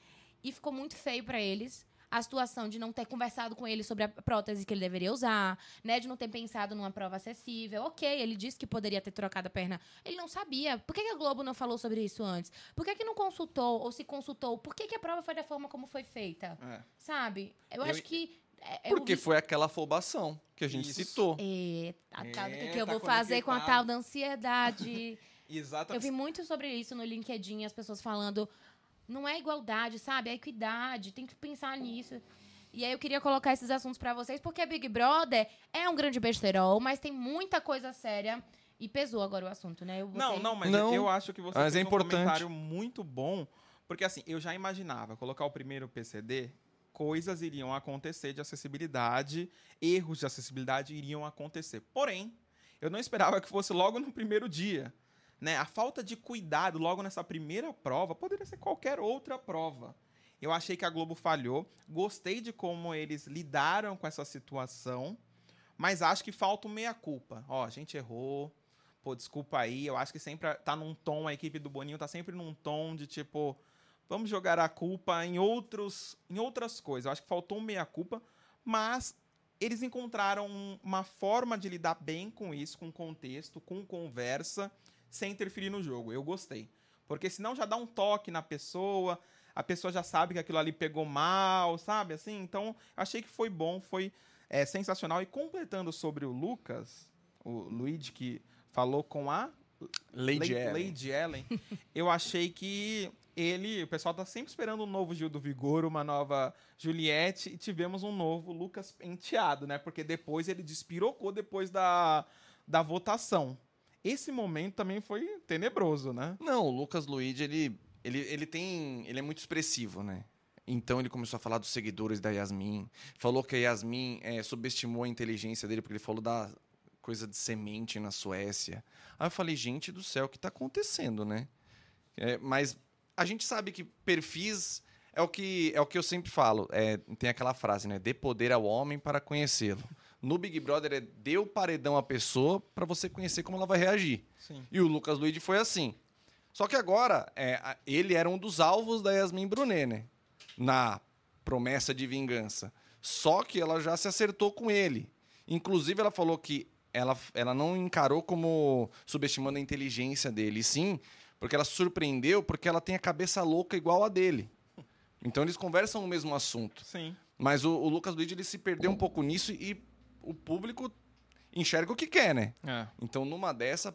e ficou muito feio para eles a situação de não ter conversado com ele sobre a prótese que ele deveria usar, né, de não ter pensado numa prova acessível. Ok, ele disse que poderia ter trocado a perna. Ele não sabia. Por que que a Globo não falou sobre isso antes? Por que que não consultou ou se consultou? Por que que a prova foi da forma como foi feita? É. Sabe? Eu, Eu- acho que... é- é Porque o- foi aquela afobação que a gente Isso. citou. É, a tal do que, É, que eu tá vou fazer com a conectado. tal da ansiedade. Exatamente. Eu vi muito sobre isso no LinkedIn, as pessoas falando, não é igualdade, sabe? É equidade, tem que pensar nisso. E aí eu queria colocar esses assuntos pra vocês, porque Big Brother é um grande besterol, mas tem muita coisa séria. E pesou agora o assunto, né? Eu Não, botei- não, mas Não, eu acho que você mas fez é um importante. comentário muito bom, porque assim, eu já imaginava colocar o primeiro P C D, coisas iriam acontecer de acessibilidade, erros de acessibilidade iriam acontecer. Porém, eu não esperava que fosse logo no primeiro dia, né? A falta de cuidado logo nessa primeira prova poderia ser qualquer outra prova. Eu achei que a Globo falhou, gostei de como eles lidaram com essa situação, mas acho que falta um meia-culpa. Ó, a gente errou, pô, desculpa aí, eu acho que sempre tá num tom, a equipe do Boninho tá sempre num tom de tipo, vamos jogar a culpa em, outros, em outras coisas. Eu acho que faltou um meia-culpa, mas eles encontraram um- uma forma de lidar bem com isso, com contexto, com conversa, sem interferir no jogo. Eu gostei. Porque senão já dá um toque na pessoa, a pessoa já sabe que aquilo ali pegou mal, sabe? Assim, então, achei que foi bom, foi é, sensacional. E completando sobre o Lucas, o Luigi, que falou com a Lady La- Ellen. Lady Ellen, eu achei que ele, o pessoal tá sempre esperando um novo Gil do Vigor, uma nova Juliette, e tivemos um novo Lucas Penteado, né? Porque depois ele despirocou depois da, da votação. Esse momento também foi tenebroso, né? Não, o Lucas Luigi, ele, ele, ele tem. Ele é muito expressivo, né? Então ele começou a falar dos seguidores da Yasmin. Falou que a Yasmin é, subestimou a inteligência dele, porque ele falou da coisa de semente na Suécia. Aí eu falei, gente do céu, o que tá acontecendo, né? É, mas a gente sabe que perfis é o que, é o que eu sempre falo. É, tem aquela frase, né? Dê poder ao homem para conhecê-lo. No Big Brother é dê o paredão à pessoa para você conhecer como ela vai reagir. Sim. E o Lucas Luigi foi assim. Só que agora, é, a- ele era um dos alvos da Yasmin Brunet, né? Na promessa de vingança. Só que ela já se acertou com ele. Inclusive, ela falou que ela, ela não encarou como subestimando a inteligência dele. E sim, porque ela se surpreendeu porque ela tem a cabeça louca igual a dele. Então, eles conversam o mesmo assunto. Sim. Mas o, o Lucas Luigi, ele se perdeu um pouco nisso e o público enxerga o que quer, né? É. Então, numa dessa,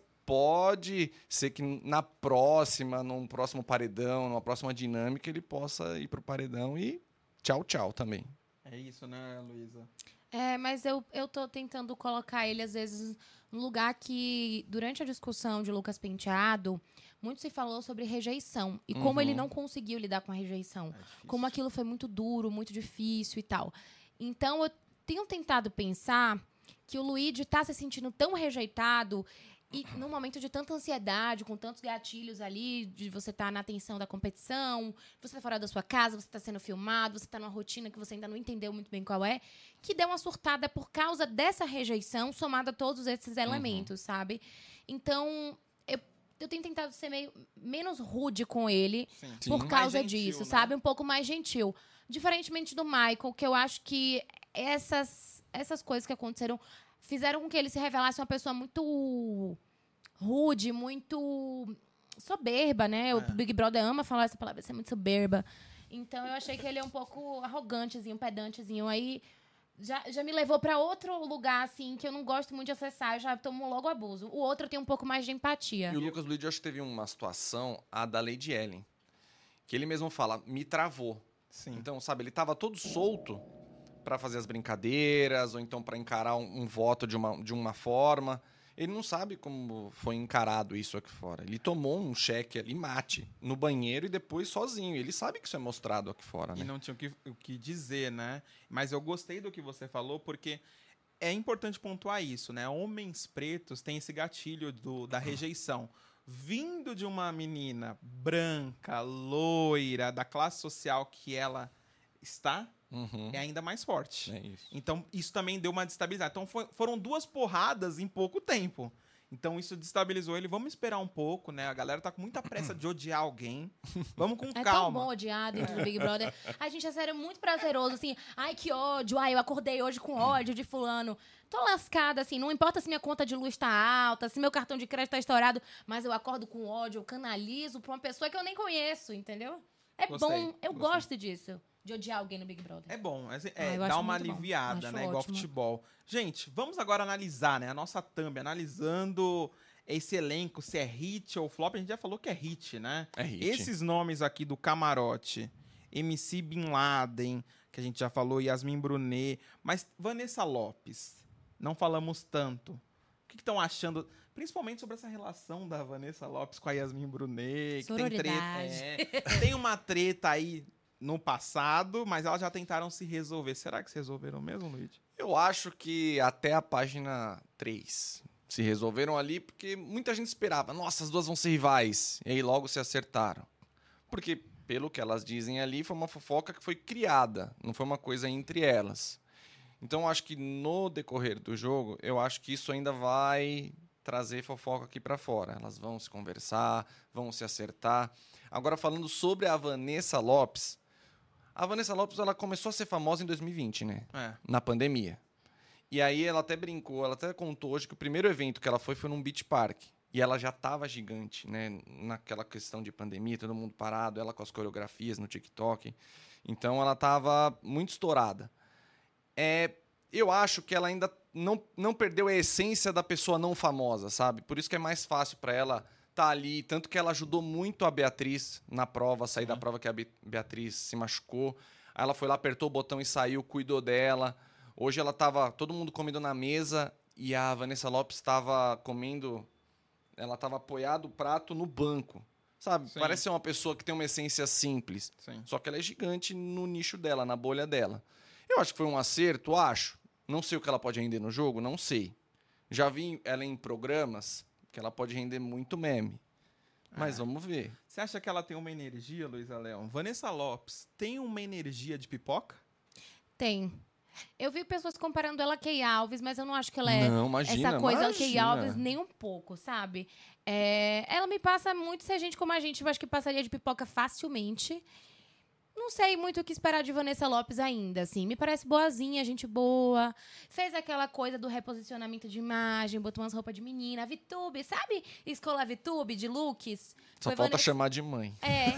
pode ser que na próxima, num próximo paredão, numa próxima dinâmica, ele possa ir pro paredão e tchau, tchau também. É isso, né, Luísa? É, mas eu, eu tô tentando colocar ele, às vezes, num lugar que, durante a discussão de Lucas Penteado, muito se falou sobre rejeição. E como Uhum. ele não conseguiu lidar com a rejeição. Como aquilo foi muito duro, muito difícil e tal. Então, eu tenho tentado pensar que o Luigi tá se sentindo tão rejeitado e num momento de tanta ansiedade, com tantos gatilhos ali, de você estar na tensão da competição, você tá fora da sua casa, você tá sendo filmado, você tá numa rotina que você ainda não entendeu muito bem qual é, que deu uma surtada por causa dessa rejeição, somada a todos esses elementos, sabe? Então, eu, eu tenho tentado ser meio menos rude com ele, Sim. Sim. por Mais causa gentil, disso, né? sabe? Um pouco mais gentil. Diferentemente do Michael, que eu acho que essas, essas coisas que aconteceram fizeram com que ele se revelasse uma pessoa muito rude, muito soberba, né? O É. Big Brother ama falar essa palavra, ser muito soberba. Então eu achei que ele é um pouco arrogantezinho, pedantezinho. Aí já, já me levou pra outro lugar, assim, que eu não gosto muito de acessar, eu já tomo logo abuso. O outro tem um pouco mais de empatia. E o Lucas Luigi, eu acho que teve uma situação, a da Lady Ellen, que ele mesmo fala, me travou. Sim. Então, sabe, ele tava todo solto, pra fazer as brincadeiras, ou então pra encarar um, um voto de uma, de uma forma. Ele não sabe como foi encarado isso aqui fora. Ele tomou um cheque ali, mate, no banheiro e depois sozinho. Ele sabe que isso é mostrado aqui fora, né? E não tinha o que, o que dizer, né? Mas eu gostei do que você falou, porque é importante pontuar isso, né? Homens pretos têm esse gatilho do, da rejeição. Vindo de uma menina branca, loira, da classe social que ela está, Uhum. é ainda mais forte. É isso. Então, isso também deu uma destabilizada. Então, foi- foram duas porradas em pouco tempo. Então, isso destabilizou ele. Vamos esperar um pouco, né? A galera tá com muita pressa de odiar alguém. Vamos com É tão calma. bom odiar dentro do Big Brother. A gente é sério muito prazeroso, assim. Ai, que ódio. Ai, eu acordei hoje com ódio de fulano. Tô lascada, assim. Não importa se minha conta de luz tá alta, se meu cartão de crédito tá estourado, mas eu acordo com ódio, eu canalizo pra uma pessoa que eu nem conheço, entendeu? É Gostei, bom, eu gostei. gosto disso. De odiar alguém no Big Brother. É bom, é, é, Ah, eu dá acho uma muito bom. aliviada, Acho né? Igual ótimo. futebol. Gente, vamos agora analisar, né? A nossa thumb, analisando esse elenco, se é hit ou flop. A gente já falou que é hit, né? É hit. Esses nomes aqui do Camarote, M C Bin Laden, que a gente já falou, Yasmin Brunet, mas Vanessa Lopes, não falamos tanto. O que estão achando, principalmente sobre essa relação da Vanessa Lopes com a Yasmin Brunet? Que tem, treta, Sororidade. é, tem uma treta aí no passado, mas elas já tentaram se resolver. Será que se resolveram mesmo, Luiz? Eu acho que até a página três se resolveram ali, porque muita gente esperava. Nossa, as duas vão ser rivais. E aí logo se acertaram. Porque, pelo que elas dizem ali, foi uma fofoca que foi criada. Não foi uma coisa entre elas. Então, eu acho que no decorrer do jogo, eu acho que isso ainda vai trazer fofoca aqui pra fora. Elas vão se conversar, vão se acertar. Agora, falando sobre a Vanessa Lopes, a Vanessa Lopes ela começou a ser famosa em dois mil e vinte, né? É. Na pandemia. E aí ela até brincou, ela até contou hoje que o primeiro evento que ela foi foi num beach park. E ela já estava gigante, né? Naquela questão de pandemia, todo mundo parado, ela com as coreografias no TikTok. Então ela estava muito estourada. É, eu acho que ela ainda não, não perdeu a essência da pessoa não famosa, sabe? Por isso que é mais fácil para ela estar ali. Tanto que ela ajudou muito a Beatriz na prova, a sair da prova que a Be- Beatriz se machucou. Aí ela foi lá, apertou o botão e saiu, cuidou dela. Hoje ela tava todo mundo comendo na mesa e a Vanessa Lopes estava comendo, ela estava apoiado o prato no banco. Sabe? Sim. Parece ser uma pessoa que tem uma essência simples. Sim. Só que ela é gigante no nicho dela, na bolha dela. Eu acho que foi um acerto, acho. Não sei o que ela pode render no jogo, não sei. Já vi ela em programas que ela pode render muito meme. Mas É. vamos ver. Você acha que ela tem uma energia, Luísa Leão? Vanessa Lopes tem uma energia de pipoca? Tem. Eu vi pessoas comparando ela a Kay Alves, mas eu não acho que ela é Não, imagina, essa coisa imagina. Kay Alves nem um pouco, sabe? É, ela me passa muito ser gente como a gente, eu acho que passaria de pipoca facilmente. Não sei muito o que esperar de Vanessa Lopes ainda, assim. Me parece boazinha, gente boa. Fez aquela coisa do reposicionamento de imagem, botou umas roupas de menina. VTube, sabe? Escola VTube de looks. Só Foi falta Vanessa- chamar de mãe. É.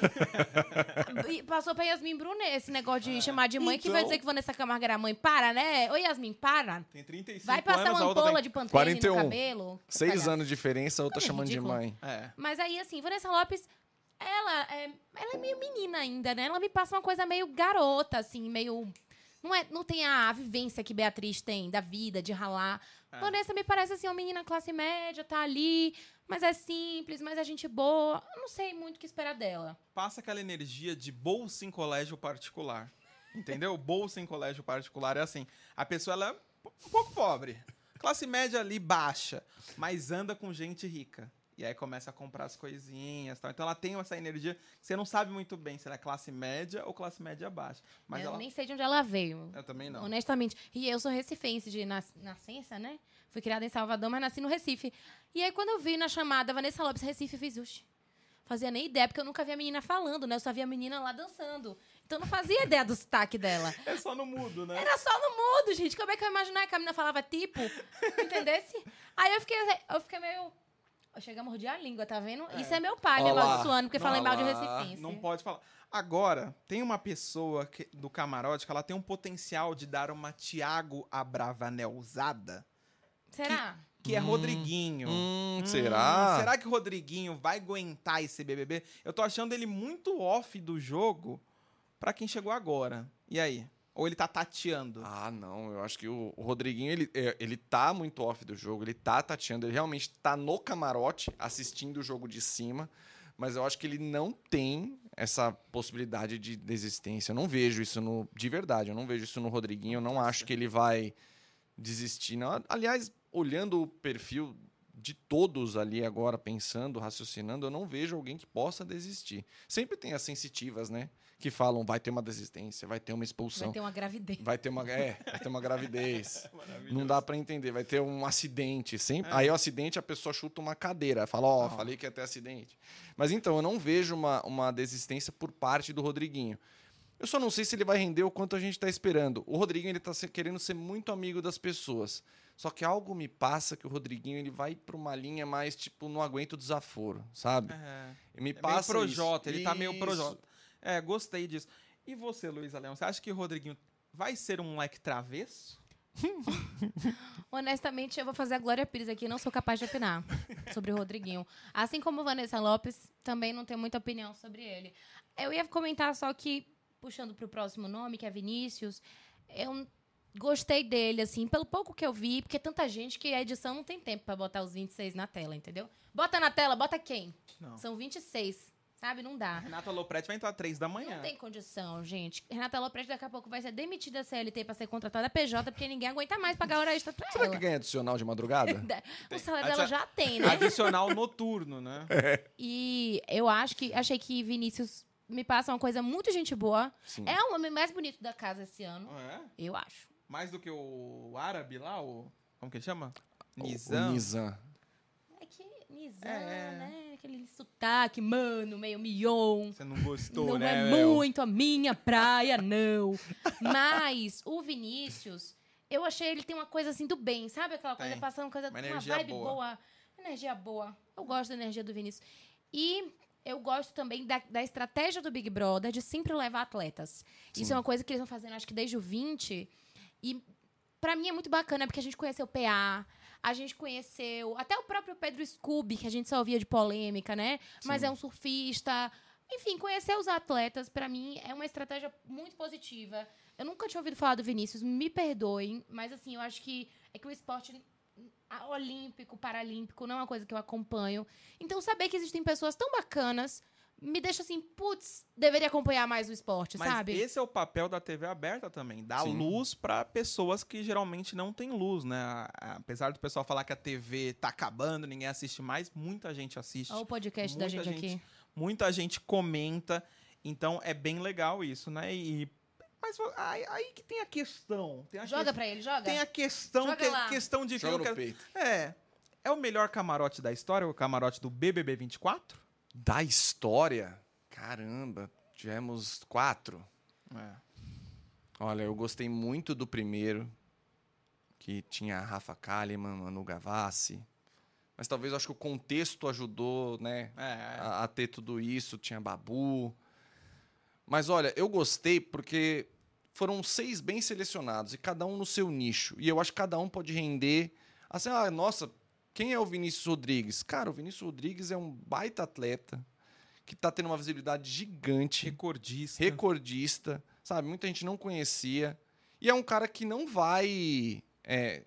E passou pra Yasmin Brunet esse negócio de chamar de mãe, que vai Então- dizer que Vanessa Camargo era mãe. Para, né? Ô, Yasmin, para. Tem trinta e cinco Vai passar anos, uma a outra ampola tem... de pantene quarenta e um. no cabelo. Seis Palhaço. anos de diferença, outra É chamando de ridículo. mãe. É. Mas aí, assim, Vanessa Lopes, ela é, ela é meio menina ainda, né? Ela me passa uma coisa meio garota, assim, meio... Não, é, não tem a vivência que Beatriz tem da vida, de ralar. É. Vanessa me parece, assim, uma menina classe média, tá ali, mas é simples, mas é gente boa. Eu não sei muito o que esperar dela. Passa aquela energia de bolsa em colégio particular. Entendeu? Bolsa em colégio particular é assim. A pessoa ela é um pouco pobre. Classe média ali baixa. Mas anda com gente rica. E aí começa a comprar as coisinhas e tal. Então ela tem essa energia. Você não sabe muito bem se ela é classe média ou classe média baixa. Mas eu ela. nem sei de onde ela veio. Eu também não. Honestamente. E eu sou recifense de nas- nascença, né? Fui criada em Salvador, mas nasci no Recife. E aí, quando eu vi na chamada Vanessa Lopes Recife, eu fiz, uxi. Fazia nem ideia, porque eu nunca vi a menina falando, né? Eu só vi a menina lá dançando. Então, eu não fazia ideia do sotaque dela. É só no mudo, né? Era só no mudo, gente. Como é que eu ia imaginar que a menina falava tipo? Entendesse? Aí eu fiquei, eu fiquei meio... Eu cheguei a morder a língua, tá vendo? Isso é meu pai, Olha negócio lá. suando, porque Não, falei mal de olha lá. Recifense. Não pode falar. Agora, tem uma pessoa que- do camarote que ela tem um potencial de dar uma Tiago Abravanelzada, Será? que é Hum. Rodriguinho. Hum, Hum, será? Será que o Rodriguinho vai aguentar esse B B B? Eu tô achando ele muito off do jogo pra quem chegou agora. E aí? Ou ele tá tateando? Ah, não. Eu acho que o, o Rodriguinho, ele, é, ele tá muito off do jogo, ele tá tateando, ele realmente tá no camarote assistindo o jogo de cima, mas eu acho que ele não tem essa possibilidade de desistência. Eu não vejo isso no... De verdade, eu não vejo isso no Rodriguinho. Eu não acho que ele vai desistir. Não. Aliás, olhando o perfil de todos ali agora, pensando, raciocinando, eu não vejo alguém que possa desistir. Sempre tem as sensitivas, né? Que falam, vai ter uma desistência, vai ter uma expulsão. Vai ter uma gravidez. Vai ter uma, é, vai ter uma gravidez. Não dá pra entender. Vai ter um acidente. Sempre. É. Aí o acidente, a pessoa chuta uma cadeira. Fala, ó, oh, oh. falei que ia ter acidente. Mas então, eu não vejo uma, uma desistência por parte do Rodriguinho. Eu só não sei se ele vai render o quanto a gente tá esperando. O Rodriguinho, ele tá querendo ser muito amigo das pessoas. Só que algo me passa que o Rodriguinho, ele vai pra uma linha mais, tipo, não aguento o desaforo, sabe? É. Me É passa meio projota, isso. ele tá meio projota. É, gostei disso. E você, Luísa Leão, você acha que o Rodriguinho vai ser um moleque travesso? Honestamente, eu vou fazer a Glória Pires aqui, não sou capaz de opinar sobre o Rodriguinho. Assim como Vanessa Lopes, também não tenho muita opinião sobre ele. Eu ia comentar só que, puxando pro próximo nome, que é Vinícius, eu gostei dele, assim, pelo pouco que eu vi, porque tanta gente que a edição não tem tempo pra botar os vinte e seis na tela, entendeu? Bota na tela, bota quem? Não. São vinte e seis. Sabe, não dá. Renata Lopretti vai entrar às três da manhã. Não tem condição, gente. Renata Lopretti daqui a pouco vai ser demitida da C L T pra ser contratada P J, porque ninguém aguenta mais pagar hora extra pra Será ela. que ganha adicional de madrugada? O salário dela já tem, né? Adicional noturno, né? É. E eu acho que... Achei que Vinícius me passa uma coisa muito gente boa. Sim. É o homem mais bonito da casa esse ano. É? Eu acho. Mais do que o árabe lá, o... Como que ele chama? O- Nizam. O Nizam. É que Nizam, É. né? Aquele sotaque, mano, meio mion. Você não gostou, Não né, é Léo? muito a minha praia, não. Mas o Vinícius, eu achei ele tem uma coisa assim do bem, sabe? Aquela coisa Tem. passando coisa, Uma uma, energia vibe boa. boa. Energia boa. Eu gosto da energia do Vinícius. E eu gosto também da, da estratégia do Big Brother de sempre levar atletas. Sim. Isso é uma coisa que eles estão fazendo, acho que desde o vinte. E pra mim é muito bacana, porque a gente conheceu o P A, a gente conheceu até o próprio Pedro Scooby, que a gente só ouvia de polêmica, né? Mas Sim. é um surfista. Enfim, conhecer os atletas, pra mim, é uma estratégia muito positiva. Eu nunca tinha ouvido falar do Vinícius, me perdoem, mas assim, eu acho que é que o esporte a- olímpico, paralímpico, não é uma coisa que eu acompanho. Então, saber que existem pessoas tão bacanas me deixa assim, putz, deveria acompanhar mais o esporte, Mas sabe? esse é o papel da T V aberta também, dar Sim. luz para pessoas que geralmente não têm luz, né? A- a- Apesar do pessoal falar que a T V tá acabando, ninguém assiste mais, muita gente assiste. Olha o podcast da Muita gente, gente- aqui. Muita gente comenta, então é bem legal isso, né? E mas aí, aí que tem a questão, tem a Joga que- pra ele, joga. tem a questão, Joga que, lá. questão de Joga eu no quero- peito. É, é o melhor camarote da história, o camarote do B B B vinte e quatro? Da história? Caramba, tivemos quatro. É. Olha, eu gostei muito do primeiro, que tinha a Rafa Kalimann, Manu Gavassi. Mas talvez eu acho que o contexto ajudou, né, É, a, a ter tudo isso. Tinha Babu. Mas olha, eu gostei porque foram seis bem selecionados e cada um no seu nicho. E eu acho que cada um pode render. Assim, ah, nossa, quem é o Vinícius Rodrigues? Cara, o Vinícius Rodrigues é um baita atleta que tá tendo uma visibilidade gigante. recordista. Recordista, sabe? Muita gente não conhecia. E é um cara que não vai é,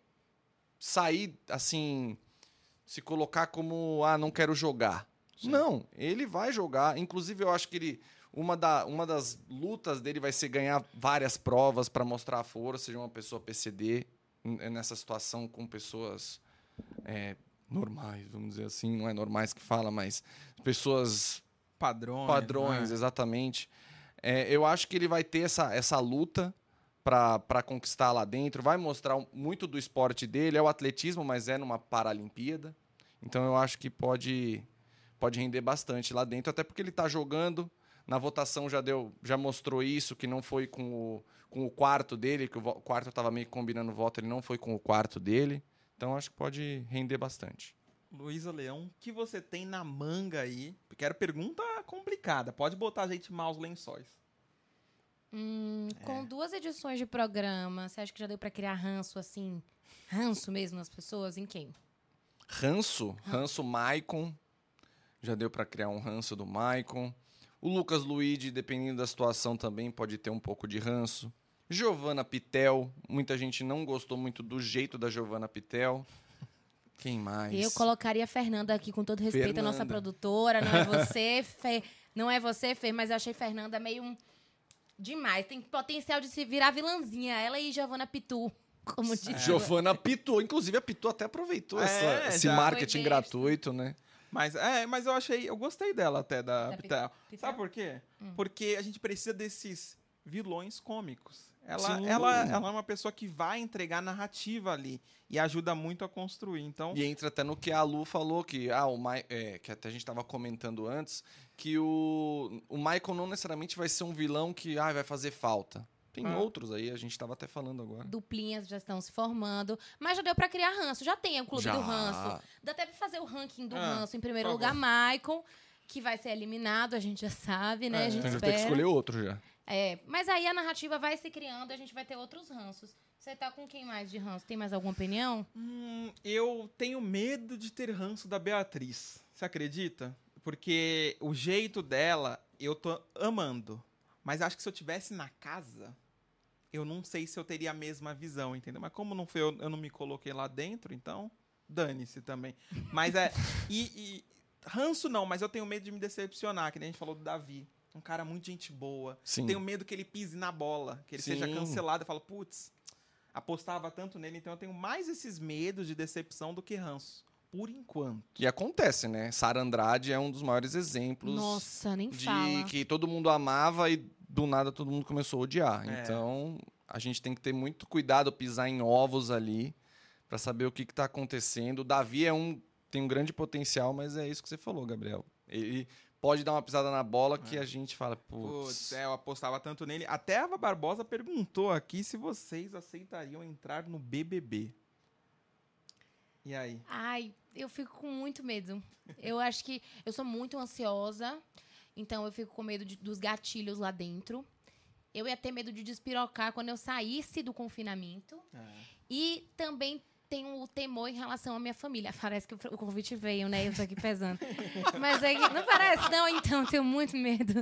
sair, assim, se colocar como, ah, não quero jogar. Sim. Não, ele vai jogar. Inclusive, eu acho que ele, uma, da, uma das lutas dele vai ser ganhar várias provas para mostrar a força de uma pessoa P C D n- nessa situação com pessoas é, normais, vamos dizer assim. Não é normais que fala, mas pessoas Padrões. padrões, né? exatamente. É, eu acho que ele vai ter essa, essa luta para conquistar lá dentro. Vai mostrar um- muito do esporte dele. É o atletismo, mas é numa Paralimpíada. Então eu acho que pode, pode render bastante lá dentro. Até porque ele está jogando. Na votação já, deu, já mostrou isso, que não foi com o, com o quarto dele, que o vo- quarto estava meio que combinando o voto, ele não foi com o quarto dele. Então acho que pode render bastante. Luísa Leão, o que você tem na manga aí? Quero pergunta complicada. Pode botar a gente maus lençóis. Hum, É. com duas edições de programa, você acha que já deu pra criar ranço, assim? Ranço mesmo nas pessoas? Em quem? Ranço, ranço Maicon. Já deu para criar um ranço do Maicon. O Lucas Luigi, dependendo da situação, também pode ter um pouco de ranço. Giovanna Pitel. Muita gente não gostou muito do jeito da Giovanna Pitel. Quem mais? Eu colocaria a Fernanda aqui, com todo respeito, Fernanda. a nossa produtora. Não é você, Fê. Não é você, Fê, mas eu achei Fernanda meio um... demais. Tem potencial de se virar vilãzinha. Ela e Giovanna Pitu, como diz. É. Giovanna Pitu. Inclusive, a Pitu até aproveitou É, essa, esse já. marketing Foi gratuito, né? Mas, é, mas eu achei, eu gostei dela até, da, Da Pitel. Pitel? Sabe por quê? Hum. Porque a gente precisa desses vilões cômicos. Ela, Sim. ela, ela é uma pessoa que vai entregar narrativa ali e ajuda muito a construir. Então, E entra até no que a Lu falou, que, ah, o Ma- é, que até a gente estava comentando antes, que o, o Michael não necessariamente vai ser um vilão que ah, vai fazer falta. Tem Ah. outros aí, a gente estava até falando agora. Duplinhas já estão se formando. Mas já deu pra criar ranço. Já tem o clube Já. do ranço. Dá até pra fazer o ranking do Ah, ranço. Em primeiro por lugar, favor. Michael, que vai ser eliminado, a gente já sabe, né? É. A gente Então já espera. tem que escolher outro já. É, mas aí a narrativa vai se criando, a gente vai ter outros ranços. Você tá com quem mais de ranço? Tem mais alguma opinião? hum, eu tenho medo de ter ranço da Beatriz. Você acredita? Porque o jeito dela, eu tô amando. Mas acho que se eu tivesse na casa, eu não sei se eu teria a mesma visão, entendeu? Mas como não foi, eu, eu não me coloquei lá dentro, então dane-se também. Mas é. E, e ranço não, mas eu tenho medo de me decepcionar, que nem a gente falou do Davi. Um cara muito gente boa. Sim. Tenho medo que ele pise na bola, que ele seja Sim. cancelado. Eu falo, putz, apostava tanto nele, então eu tenho mais esses medos de decepção do que ranço. Por enquanto. E acontece, né? Sara Andrade é um dos maiores exemplos Nossa, nem de fala. que todo mundo amava e do nada todo mundo começou a odiar. É. Então, a gente tem que ter muito cuidado, pisar em ovos ali, pra saber o que, que tá acontecendo. O Davi é um, tem um grande potencial, mas é isso que você falou, Gabriel. Ele pode dar uma pisada na bola que É. a gente fala, Putz, putz. é, eu apostava tanto nele. Até a Ava Barbosa perguntou aqui se vocês aceitariam entrar no B B B. E aí? Ai, eu fico com muito medo. Eu acho que eu sou muito ansiosa, então eu fico com medo de- dos gatilhos lá dentro. Eu ia ter medo de despirocar quando eu saísse do confinamento. E também tenho o temor em relação à minha família. Parece que o o convite veio, né? Eu tô aqui pesando. Mas é que não parece, não, então, tenho muito medo.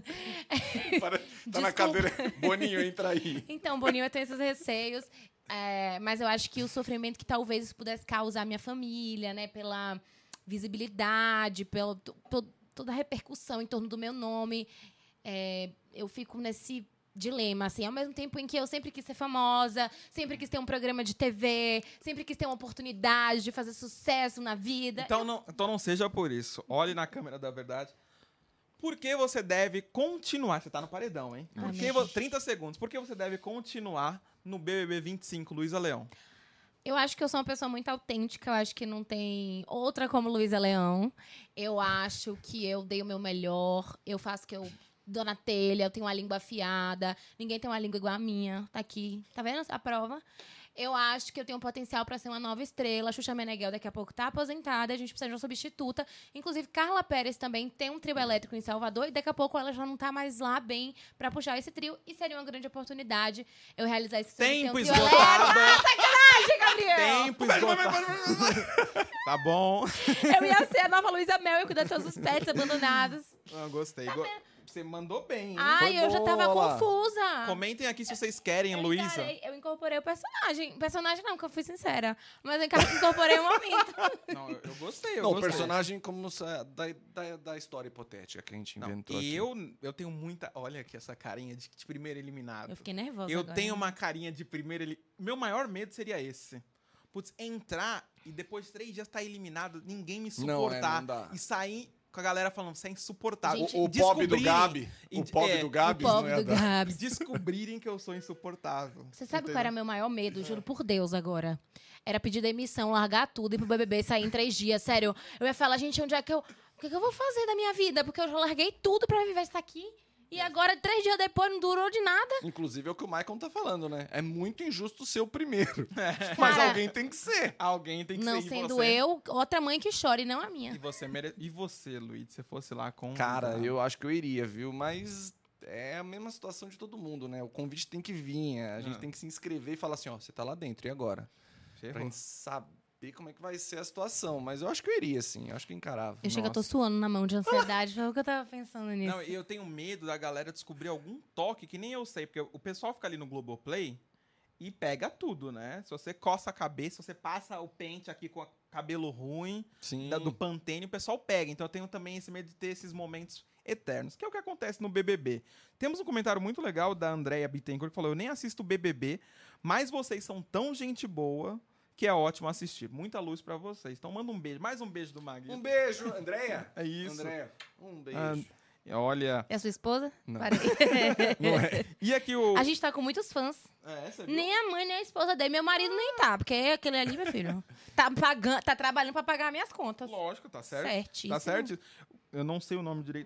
Tá na Desculpa. cadeira. Boninho, entra aí. Então, Boninho, eu tenho esses receios. É, mas eu acho que o sofrimento que talvez isso pudesse causar à minha família, né? Pela visibilidade, pela to- to- toda a repercussão em torno do meu nome. É, eu fico nesse dilema, assim. Ao mesmo tempo em que eu sempre quis ser famosa, sempre quis ter um programa de T V, sempre quis ter uma oportunidade de fazer sucesso na vida. Então não, então não seja por isso. Olhe na câmera da verdade. Por que você deve continuar? Você tá no paredão, hein? Por Ai, que meu vo- Deus. trinta segundos. Por que você deve continuar no B B B vinte e cinco, Luísa Leão? Eu acho que eu sou uma pessoa muito autêntica. Eu acho que não tem outra como Luísa Leão. Eu acho que eu dei o meu melhor. Eu faço o que eu dou na telha. Eu tenho uma língua afiada. Ninguém tem uma língua igual a minha. Tá aqui. Tá vendo a prova? Eu acho que eu tenho um potencial pra ser uma nova estrela. A Xuxa Meneghel daqui a pouco tá aposentada. A gente precisa de uma substituta. Inclusive, Carla Pérez também tem um trio elétrico em Salvador. E daqui a pouco ela já não tá mais lá bem pra puxar esse trio. E seria uma grande oportunidade eu realizar esse sonho de ter Tempo um trio esgotado! elétrico, Gabriel! Tempo esgotado! Tá bom. Eu ia ser a nova Luísa Mel e cuidar de todos os pets abandonados. Ah, gostei. Go- Você mandou bem, hein? Ai, eu já tava boa. confusa. Comentem aqui se vocês querem, Eu Luísa. encarei- Eu incorporei o personagem. Personagem não, que eu fui sincera. Mas eu encar- incorporei o momento. Não, eu, eu gostei, eu Não, o gostei. personagem como sa- da, da, da história hipotética que a gente Não, inventou aqui. eu, eu tenho muita... Olha aqui essa carinha de, de primeiro eliminado. Eu fiquei nervosa Eu agora. tenho uma carinha de primeiro... Eli... Meu maior medo seria esse. Putz, entrar e depois de três dias tá eliminado, ninguém me Não, é, suportar. não dá. E sair com a galera falando, você é insuportável. Gente, O, o pobre do Descobrirem- Gabi. e- O pobre é, do O Gabi não pobre ia do dar. E Gabs. descobrirem que eu sou insuportável. Você sabe Entendeu? qual era meu maior medo? Juro por Deus agora. Era pedir demissão, largar tudo e ir pro B B B e sair em três dias. Sério. Eu ia falar, gente, onde é que eu... O que, que eu vou fazer da minha vida? Porque eu já larguei tudo pra viver isso aqui. E agora, três dias depois, não durou de nada. Inclusive é o que o Michael tá falando, né? É muito injusto ser o primeiro. Mas Cara, alguém tem que ser. Alguém tem que Não ser sendo você. eu, outra mãe que chore, não a minha. E você, mere... e você, Luiz, se você fosse lá com... Cara, eu acho que eu iria, viu? Mas é a mesma situação de todo mundo, né? O convite tem que vir. A gente Ah. tem que se inscrever e falar assim, ó, você tá lá dentro, e agora? Pra Ferrou. gente saber saber como é que vai ser a situação. Mas eu acho que eu iria, sim. Eu acho que eu encarava. Eu chego, eu tô Nossa. suando na mão de ansiedade. Foi o que eu tava pensando nisso. Não, e eu tenho medo da galera descobrir algum toque que nem eu sei, porque o pessoal fica ali no Globoplay e pega tudo, né? Se você coça a cabeça, se você passa o pente aqui com o cabelo ruim, Sim. da- do Pantene, o pessoal pega. Então eu tenho também esse medo de ter esses momentos eternos, que é o que acontece no B B B. Temos um comentário muito legal da Andrea Bittencourt que falou: eu nem assisto o B B B, mas vocês são tão gente boa que é ótimo assistir. Muita luz pra vocês. Então manda um beijo. Mais um beijo do Maguito. Um beijo, Andréia. É isso. Andréia, um beijo. Ah, olha... É a sua esposa? Não. Parei. Não é? E aqui o... A gente tá com muitos fãs. É, você viu? Nem a mãe, nem a esposa dele. Meu marido nem tá, porque aquele ali, meu filho, tá, pagando, tá trabalhando pra pagar minhas contas. Lógico, tá certo. Certíssimo. Tá certo. Eu não sei o nome direito.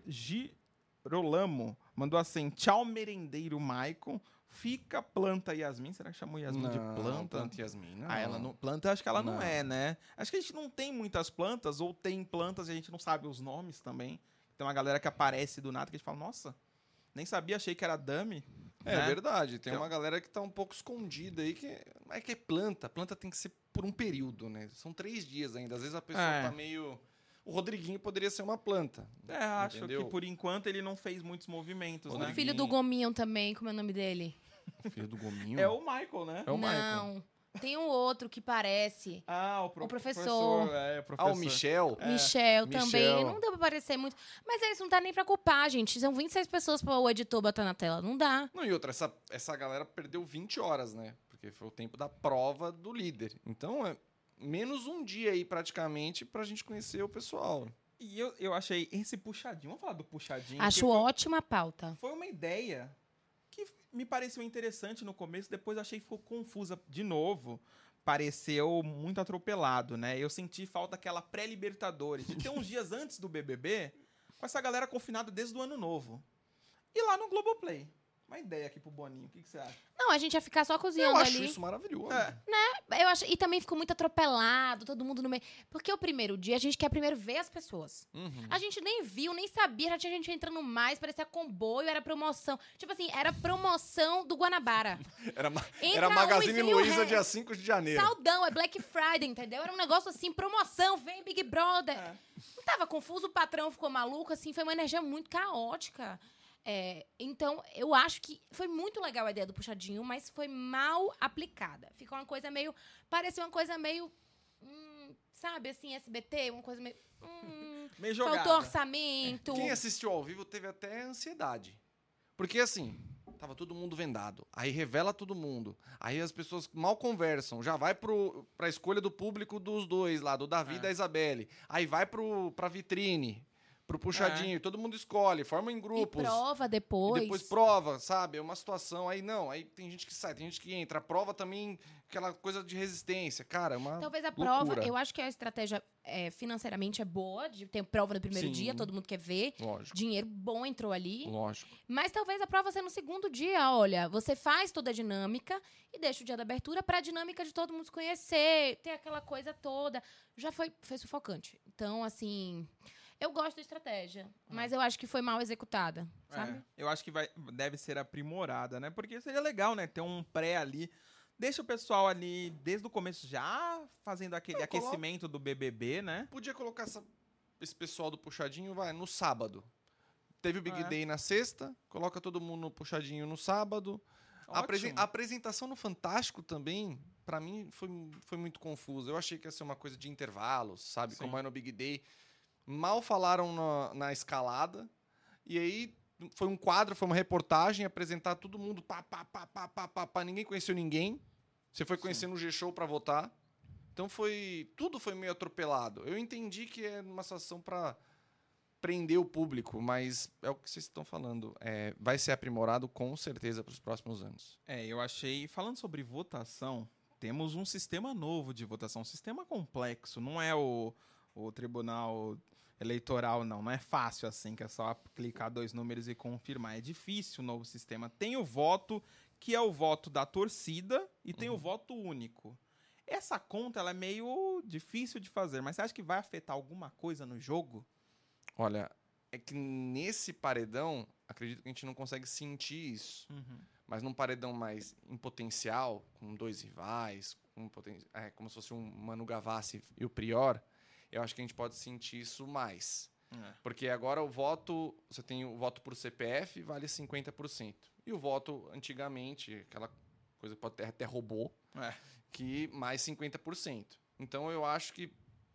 Girolamo mandou assim: tchau, merendeiro Maicon. Fica planta Yasmin. Será que chamou Yasmin de Não, planta? planta Yasmin, não. Ah, ela não. Planta, acho que ela não. Não. é, né? Acho que a gente não tem muitas plantas, ou tem plantas e a gente não sabe os nomes também. Tem uma galera que aparece do nada que a gente fala: nossa, nem sabia, achei que era Dami. É né? verdade, tem Então- uma galera que tá um pouco escondida aí, que é que é planta. Planta tem que ser por um período, né? São três dias ainda. Às vezes a pessoa É. tá meio... O Rodriguinho poderia ser uma planta. É, acho Entendeu? que por enquanto ele não fez muitos movimentos, O né? O filho do Rodriguinho. Gominho também, como é o nome dele? Filho do Gominho. É o Michael, né? É o Michael. Não, tem um outro que parece. Ah, o, pro- O professor. É, o Ah, professor. o Michel. Michel, Michel. também. Não deu pra parecer muito. Mas é isso, não dá nem pra culpar, gente. São vinte e seis pessoas para o editor botar na tela. Não dá. Não, e outra, essa, essa galera perdeu vinte horas, né? Porque foi o tempo da prova do líder. Então, é menos um dia aí, praticamente, pra gente conhecer o pessoal. E eu, eu achei esse puxadinho. Vamos falar do puxadinho. Acho que foi, ótima a pauta. foi uma ideia que me pareceu interessante no começo, depois achei que ficou confusa de novo. Pareceu muito atropelado, né? Eu senti falta daquela pré-Libertadores, de ter uns dias antes do B B B, com essa galera confinada desde o ano novo. E lá no Globoplay. Uma ideia aqui pro Boninho. O que, que você acha? Não, a gente ia ficar só Eu cozinhando acho ali. isso maravilhoso. É. Eu acho, e também ficou muito atropelado, todo mundo no meio. Porque o primeiro dia a gente quer primeiro ver as pessoas. Uhum. A gente nem viu, nem sabia, já tinha gente entrando mais, parecia comboio, era promoção. Tipo assim, era promoção do Guanabara. Era, ma- Entra era um Magazine e vem o Luiza, resto. dia cinco de janeiro. Saldão, é Black Friday, entendeu? Era um negócio assim, promoção, vem Big Brother. É. Não tava confuso, o patrão ficou maluco, assim, foi uma energia muito caótica. É, então, eu acho que foi muito legal a ideia do puxadinho, mas foi mal aplicada. Ficou uma coisa meio... Parecia uma coisa meio... hum, sabe, assim, S B T, uma coisa meio... Hum, Meio jogada. faltou orçamento. Quem assistiu ao vivo teve até ansiedade. Porque assim, tava todo mundo vendado. Aí revela todo mundo. Aí as pessoas mal conversam. Já vai pro, pra escolha do público dos dois lá, do Davi É. e da Isabelle. Aí vai pro, pra vitrine, pro puxadinho. Todo mundo escolhe, forma em E grupos. prova depois. E depois prova, sabe? É uma situação. Aí não, aí tem gente que sai, tem gente que entra. A prova também, aquela coisa de resistência. Cara, é uma Talvez a loucura. prova, eu acho que a estratégia é, financeiramente é boa, de ter prova no primeiro Sim. dia, todo mundo quer ver. Lógico, Dinheiro bom entrou ali. lógico. Mas talvez a prova seja no segundo dia, olha. Você faz toda a dinâmica e deixa o dia da abertura pra dinâmica de todo mundo se conhecer, ter aquela coisa toda. Já foi, foi sufocante. Então, assim, eu gosto da estratégia, mas eu acho que foi mal executada, sabe? É, eu acho que vai, deve ser aprimorada, né? Porque seria legal, né? Ter um pré ali. Deixa o pessoal ali, desde o começo, já fazendo aquele Não, aquecimento do B B B, né? Podia colocar essa- esse pessoal do puxadinho, vai, no sábado. Teve o Big É. Day na sexta, coloca todo mundo no puxadinho no sábado. A, apresen- Ótimo. a apresentação no Fantástico também, pra mim, foi, foi muito confusa. Eu achei que ia ser uma coisa de intervalos, sabe? Sim. Como é no Big Day. Mal falaram na, na escalada. E aí foi um quadro, foi uma reportagem, apresentar todo mundo, pá, pá, pá, pá, pá, pá, pá. Ninguém conheceu ninguém. Você foi conhecendo o G-Show pra votar. Então foi. Tudo foi meio atropelado. Eu entendi que é uma situação pra prender o público, mas é o que vocês estão falando. É, vai ser aprimorado com certeza para os próximos anos. É, eu achei. Falando sobre votação, temos um sistema novo de votação, um sistema complexo. Não é o, o tribunal eleitoral, não. Não é fácil assim, que é só clicar dois números e confirmar. É difícil o novo sistema. Tem o voto, que é o voto da torcida, e tem o voto único. Essa conta ela é meio difícil de fazer, mas você acha que vai afetar alguma coisa no jogo? Olha, é que nesse paredão, acredito que a gente não consegue sentir isso. Uhum. Mas num paredão mais em potencial, com dois rivais, um poten- é, como se fosse um Manu Gavassi e o Prior, eu acho que a gente pode sentir isso mais. É. Porque agora o voto, você tem o voto por C P F, vale cinquenta por cento. E o voto, antigamente, aquela coisa que pode ter até robô, É. que mais cinquenta por cento. Então, eu acho que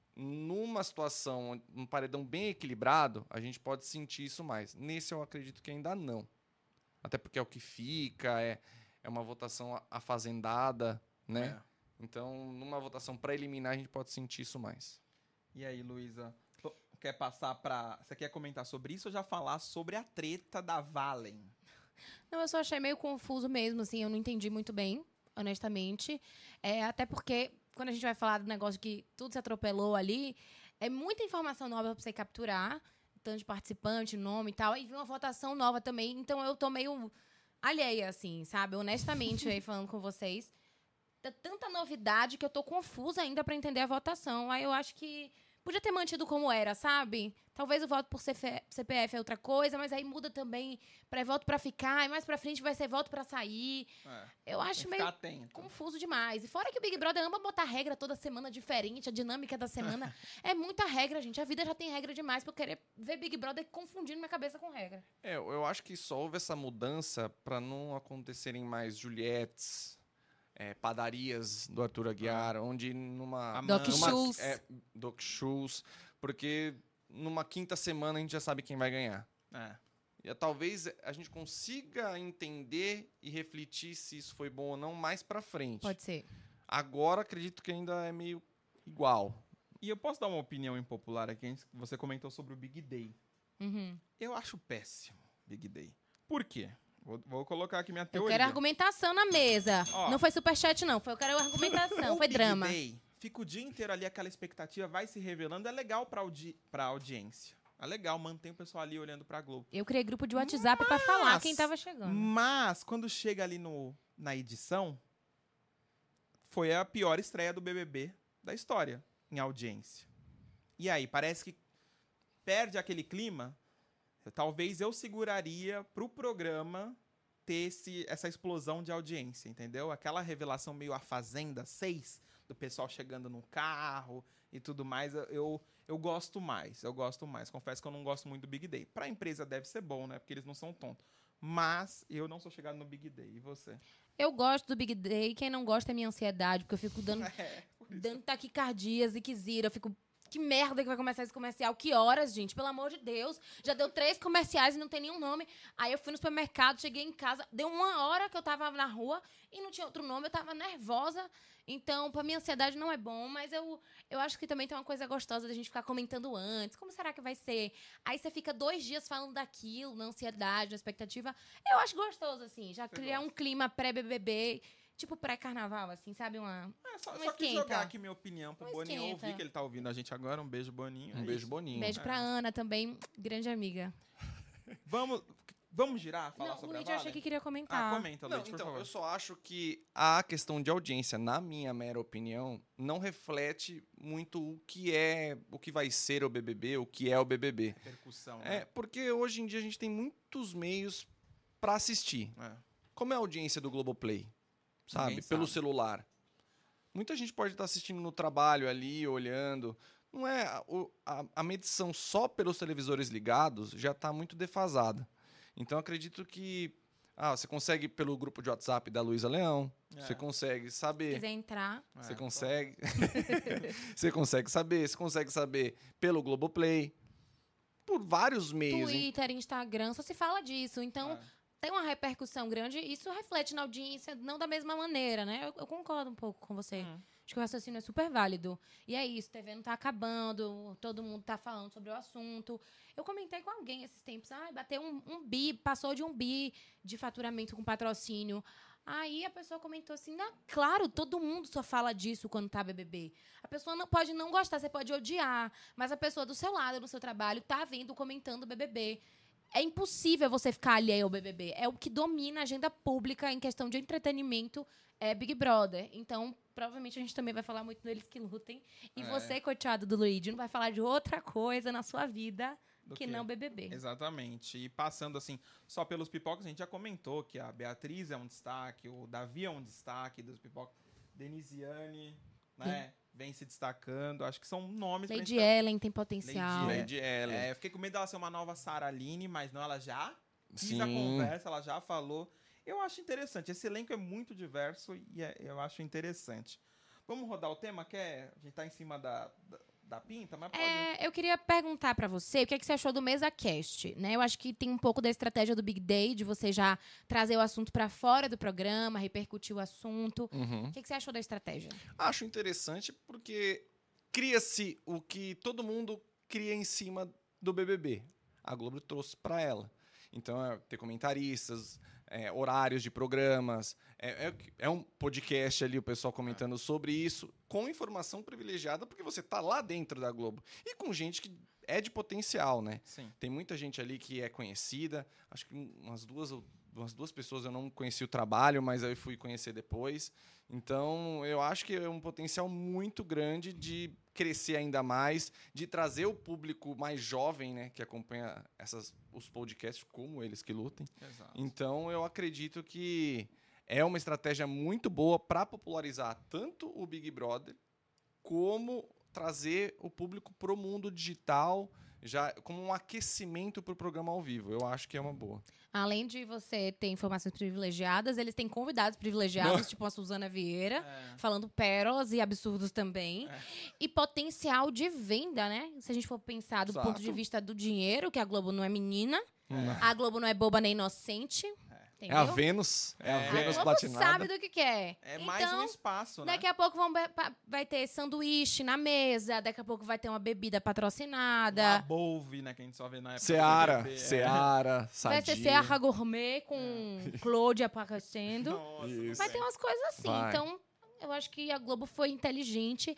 numa situação, um paredão bem equilibrado, a gente pode sentir isso mais. Nesse, eu acredito que ainda não. Até porque é o que fica, é, é uma votação a- afazendada, né? É. Então, numa votação para eliminar, a gente pode sentir isso mais. E aí, Luísa, tô- quer passar pra... Você quer comentar sobre isso ou já falar sobre a treta da Valen? Não, eu só achei meio confuso mesmo, assim, eu não entendi muito bem, honestamente. É, até porque, quando a gente vai falar do negócio que tudo se atropelou ali, é muita informação nova pra você capturar, tanto de participante, nome e tal, e vem uma votação nova também, então eu tô meio alheia, assim, sabe? Honestamente, aí falando com vocês. Tá tanta novidade que eu tô confusa ainda pra entender a votação. Aí eu acho que podia ter mantido como era, sabe? Talvez o voto por C P F é outra coisa, mas aí muda também pra voto pra ficar, e mais pra frente vai ser voto pra sair. É. Eu acho Tem que meio ficar atento. confuso demais. E fora que o Big Brother ama botar regra toda semana diferente, a dinâmica da semana é muita regra, gente. A vida já tem regra demais pra eu querer ver Big Brother confundindo minha cabeça com regra. É, eu eu acho que só houve essa mudança para não acontecerem mais Juliettes, é, padarias do Arthur Aguiar, onde numa... A Doc Numa- Shoes. É, Doc Shoes, porque numa quinta semana a gente já sabe quem vai ganhar. É. E talvez a gente consiga entender e refletir se isso foi bom ou não mais pra frente. Pode ser. Agora acredito que ainda é meio igual. E eu posso dar uma opinião impopular aqui, antes que você comentou sobre o Big Day. Uhum. Eu acho péssimo Big Day. Por quê? Vou, vou colocar aqui minha Eu teoria. quero argumentação na mesa. Ó. Não foi superchat, não. Foi, eu quero argumentação. O Foi Big drama. Day, fica o dia inteiro ali, aquela expectativa vai se revelando. É legal pra, audi pra audiência. É legal, mantém o pessoal ali olhando pra Globo. Eu criei grupo de WhatsApp pra falar quem tava chegando. Mas, quando chega ali no, na edição, foi a pior estreia do B B B da história, em audiência. E aí, parece que perde aquele clima. Talvez eu seguraria pro programa ter esse, essa explosão de audiência, entendeu? Aquela revelação meio A Fazenda seis, do pessoal chegando no carro e tudo mais, eu, eu gosto mais, eu gosto mais. Confesso que eu não gosto muito do Big Day. Pra empresa deve ser bom, né? Porque eles não são tontos. Mas eu não sou chegado no Big Day. E você? Eu gosto do Big Day. Quem não gosta é minha ansiedade, porque eu fico dando, É, por isso. dando taquicardias e quizira. Eu fico... Que merda que vai começar esse comercial. Que horas, gente? Pelo amor de Deus. Já deu três comerciais e não tem nenhum nome. Aí eu fui no supermercado, cheguei em casa. Deu uma hora que eu tava na rua e não tinha outro nome. Eu tava nervosa. Então, pra minha ansiedade não é bom. Mas eu, eu acho que também tem uma coisa gostosa da gente ficar comentando antes. Como será que vai ser? Aí você fica dois dias falando daquilo, na ansiedade, na expectativa. Eu acho gostoso, assim. Já Você criar gosta. um clima pré-B B B. Tipo pré-carnaval, assim, sabe? Uma... É, só, Não só quis esquenta. jogar aqui minha opinião pro Não Boninho. Eu esquenta. ouvi que ele tá ouvindo a gente agora. Um beijo, Boninho. Um É beijo, isso. Boninho. Beijo pra Ana também, grande amiga. Vamos, vamos girar, falar Não, sobre Luigi, a eu Valen? achei que queria comentar. Ah, comenta, Não, Luigi, por então, favor. eu só acho que a questão de audiência, na minha mera opinião, não reflete muito o que é, o que vai ser o B B B, o que é o B B B. Repercussão, É, né? porque hoje em dia a gente tem muitos meios pra assistir. É. Como é a audiência do Globoplay? Sabe? Ninguém Pelo sabe. celular. Muita gente pode estar assistindo no trabalho ali, olhando. Não é a, o- a, a medição só pelos televisores ligados já está muito defasada. Então acredito que ah, você consegue pelo grupo de WhatsApp da Luísa Leão, É. você consegue Se saber, quiser entrar, você É, consegue, você consegue saber, você consegue saber pelo Globoplay, por vários meios. hein? Twitter, Instagram, só se fala disso. Então, É. tem uma repercussão grande e isso reflete na audiência, não da mesma maneira, né? Eu, eu concordo um pouco com você. Hum. Acho que o raciocínio é super válido. E é isso, T V não tá acabando, todo mundo tá falando sobre o assunto. Eu comentei com alguém esses tempos, ah, bateu um, um bi, passou de um bi de faturamento com patrocínio. Aí a pessoa comentou assim, "Não, claro, todo mundo só fala disso quando tá B B B. A pessoa não pode não gostar, você pode odiar, mas a pessoa do seu lado, no seu trabalho, tá vendo, comentando B B B. É impossível você ficar alheio ao B B B. É o que domina a agenda pública em questão de entretenimento, é Big Brother. Então, provavelmente a gente também vai falar muito deles que lutem. E É. você, coitado do Luigi, não vai falar de outra coisa na sua vida Do que quê? não B B B. Exatamente. E passando assim, só pelos pipocas, a gente já comentou que a Beatriz é um destaque, o Davi é um destaque dos pipocas. Denisiane, né? Vem se destacando. Acho que são nomes... pra Lady gente- Ellen tem potencial. Lady Lady Ellen. É, eu fiquei com medo dela ser uma nova Sarah Aline, mas não, ela já quis Sim. a conversa, ela já falou. Eu acho interessante. Esse elenco é muito diverso e é- eu acho interessante. Vamos rodar o tema? Quer? A gente tá em cima da, da, da pinta, mas pode... É, eu queria perguntar pra você o que, é que você achou do MesaCast, né? Eu acho que tem um pouco da estratégia do Big Day, de você já trazer o assunto pra fora do programa, repercutir o assunto. Uhum. O que, é que você achou da estratégia? Acho interessante porque cria-se o que todo mundo cria em cima do B B B. A Globo trouxe para ela. Então, é ter comentaristas, é, horários de programas, é, é, é um podcast ali, o pessoal comentando sobre isso, com informação privilegiada, porque você tá lá dentro da Globo. E com gente que é de potencial, né? Sim. Tem muita gente ali que é conhecida. Acho que umas duas, ou- umas duas pessoas eu não conheci o trabalho, mas aí fui conhecer depois. Então, eu acho que é um potencial muito grande de crescer ainda mais, de trazer o público mais jovem, né, que acompanha essas, os podcasts, como eles que lutem. Exato. Então, eu acredito que é uma estratégia muito boa para popularizar tanto o Big Brother, como trazer o público pro mundo digital, já como um aquecimento para o programa ao vivo. Eu acho que é uma boa. Além de você ter informações privilegiadas, eles têm convidados privilegiados, tipo a Suzana Vieira, É. falando pérolas e absurdos também. É. E potencial de venda, né? Se a gente for pensar do Exato. ponto de vista do dinheiro, que a Globo não é menina, É. a Globo não é boba nem inocente. É Entendeu? a Vênus, é a É. Vênus a Globo platinada. sabe do que quer. É então, mais um espaço, né? daqui a pouco vão be- pa- vai ter sanduíche na mesa, daqui a pouco vai ter uma bebida Uma patrocinada. Bolve, né? Que a gente só vê na época do Seara, B B B, é. Seara, Sadia. Vai ser Serra Gourmet com Claude aparecendo. Nossa, Isso. Vai ter umas coisas assim. Vai. Então, eu acho que a Globo foi inteligente,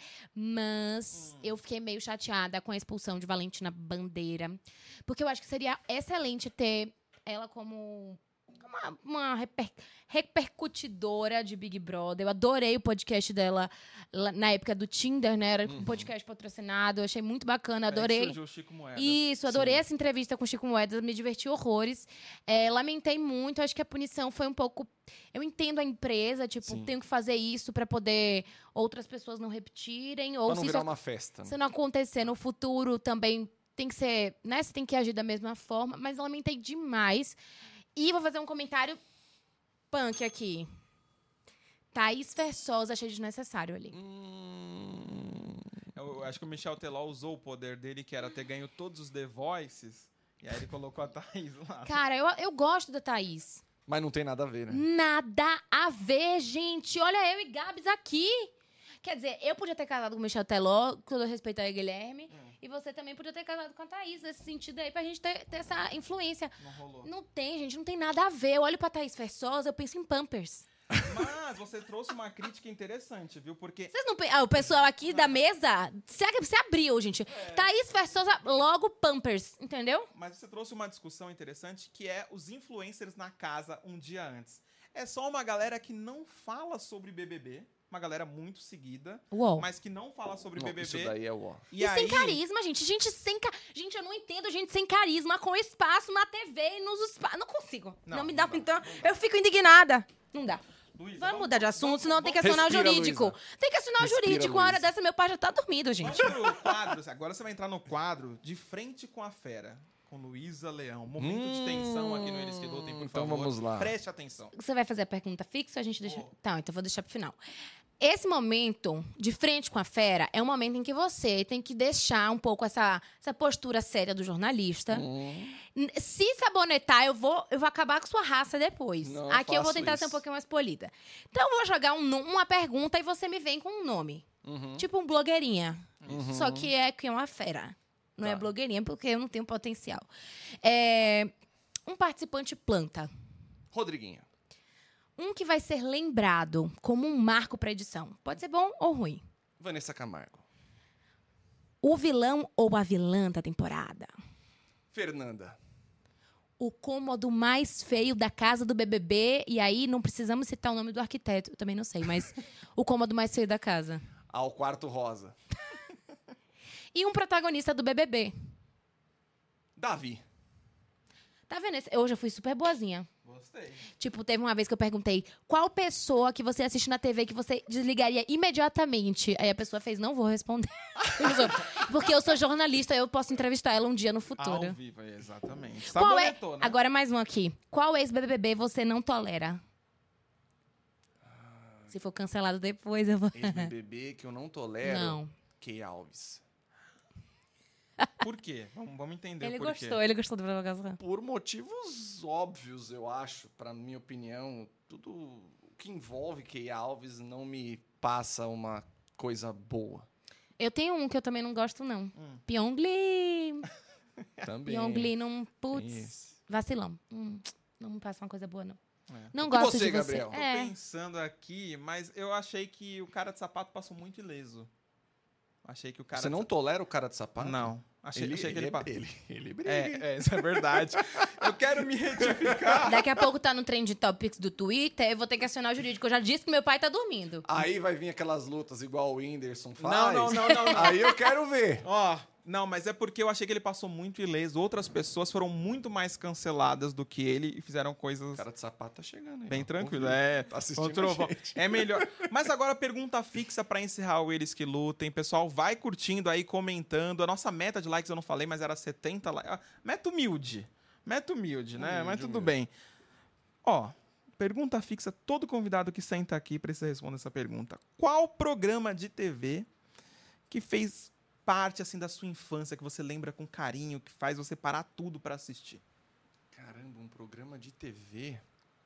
mas Hum. eu fiquei meio chateada com a expulsão de Valentina Bandeira. Porque eu acho que seria excelente ter ela como uma, uma reper- repercutidora de Big Brother. Eu adorei o podcast dela lá na época do Tinder, né? Era um Uhum. podcast patrocinado. Eu achei muito bacana, É aí que adorei. surgiu o Chico Moedas. Isso, adorei Sim. essa entrevista com o Chico Moedas, me diverti horrores. É, lamentei muito, acho que a punição foi um pouco... Eu entendo a empresa, tipo, Sim. tenho que fazer isso pra poder outras pessoas não repetirem. Ou Pra não se virar isso uma festa. Né? se não acontecer no futuro, também tem que ser... né? Você tem que agir da mesma forma. Mas lamentei demais. E vou fazer um comentário punk aqui. Thaís Versosa, achei desnecessário ali. Hum, Eu, eu acho que o Michel Teló usou o poder dele, que era ter ganho todos os The Voices, e aí ele colocou a Thaís lá. Cara, eu, eu gosto da Thaís. mas não tem nada a ver, né? Nada a ver, gente. Olha eu e Gabs aqui. Quer dizer, eu podia ter casado com o Michel Teló, com todo respeito ao Guilherme. Hum. E você também podia ter casado com a Thaís, nesse sentido aí, pra gente ter, ter essa influência. Não rolou. Não tem, gente, não tem nada a ver. Eu olho pra Thaís Versosa, eu penso em Pampers. Mas você trouxe uma crítica interessante, viu? Porque Vocês não... pe- Ah, o pessoal aqui da mesa, você, você abriu, gente. É. Thaís Versosa, logo Pampers, entendeu? Mas você trouxe uma discussão interessante, que é os influencers na casa um dia antes. É só uma galera que não fala sobre B B B, uma galera muito seguida, Uou. mas que não fala sobre Não, B B B. isso daí é o ó. E, sem carisma, gente. Gente sem ca... Gente, eu não entendo gente sem carisma, com espaço na T V e nos espaços. Não consigo. Não, Não, me não dá, dá, então. não dá. Eu fico indignada. Não dá. Luísa, Vamos mudar de assunto, senão tem que vamos- acionar o Respira, jurídico. Luísa. Tem que acionar o Respira, jurídico. Uma hora Luísa. dessa, meu pai já tá dormindo, gente. Vamos pro quadro. Agora você vai entrar no quadro De Frente com a Fera, com Luísa Leão. Momento de tensão aqui no Eles que Lutem, por Então favor. vamos lá. Preste atenção. Você vai fazer a pergunta fixa ou a gente deixa... Vou. Tá, então eu vou deixar pro final. Esse momento, de frente com a fera, é um momento em que você tem que deixar um pouco essa, essa postura séria do jornalista. Hum, N- Se sabonetar, eu vou, eu vou acabar com sua raça depois. Não Aqui eu vou faço tentar ser um isso. pouquinho mais polida. Então eu vou jogar um nu- uma pergunta e você me vem com um nome. uhum, Tipo um blogueirinha. uhum. Só que é, que é uma fera. Não é Tá. blogueirinha, porque eu não tenho potencial. É, um participante planta. Rodriguinho. Um que vai ser lembrado como um marco para edição. Pode ser bom ou ruim. Vanessa Camargo. O vilão ou a vilã da temporada. Fernanda. O cômodo mais feio da casa do B B B. E aí não precisamos citar o nome do arquiteto. Eu também não sei, mas o cômodo mais feio da casa. Ao quarto rosa. E um protagonista do B B B. Davi. Tá vendo? Esse- Hoje eu fui super boazinha. Gostei. Tipo, teve uma vez que eu perguntei qual pessoa que você assiste na T V que você desligaria imediatamente. Aí a pessoa fez, não vou responder. Eu sou- Porque eu sou jornalista, eu posso entrevistar ela um dia no Ao futuro. vivo, é, exatamente. Qual é... Sabonetou, né? Agora mais um aqui. Qual ex-B B B você não tolera? Se for cancelado depois, eu vou... Ex-B B B que eu não tolero. Não. Key Alves. Por quê? Vamos, vamos entender Ele o porquê. gostou, ele gostou do provocação. Por motivos óbvios, eu acho, pra minha opinião, tudo o que envolve Key Alves não me passa uma coisa boa. Eu tenho um que eu também não gosto, não. Hum. Pyongli. Também. Pyongli não... Tem Putz, esse. vacilão. Hum, não me passa uma coisa boa, não. É. Não E gosto você, de você. Gabriel? Tô É. pensando aqui, mas eu achei que o cara de sapato passou muito ileso. Achei que o cara Você de não sa- tolera o cara de sapato? Não. Achei, Ele, achei que ele, ele... pa- é, ele, ele briga. É, é, isso é verdade. Eu quero me retificar. Daqui a pouco tá no Trend Topics do Twitter, eu vou ter que acionar o jurídico. Eu já disse que meu pai tá dormindo. Aí vai vir aquelas lutas igual o Whindersson faz. Não, não, não, não, não. Aí eu quero ver. Ó, não, mas é porque eu achei que ele passou muito ileso. Outras pessoas foram muito mais canceladas do que ele e fizeram coisas O cara de sapato tá chegando aí. bem ó. tranquilas. Ouviu? É, Tá assistindo o trovão. a gente. É melhor. Mas agora, pergunta fixa pra encerrar o Eles Que Lutem. Pessoal, vai curtindo aí, comentando. A nossa meta de likes eu não falei, mas era setenta likes. Ah, Meta humilde. Meta humilde, né? Humilde, mas tudo humilde. bem. Ó, pergunta fixa. Todo convidado que senta aqui precisa responder essa pergunta. Qual programa de T V que fez parte assim da sua infância, que você lembra com carinho, que faz você parar tudo pra assistir? Caramba, um programa de T V.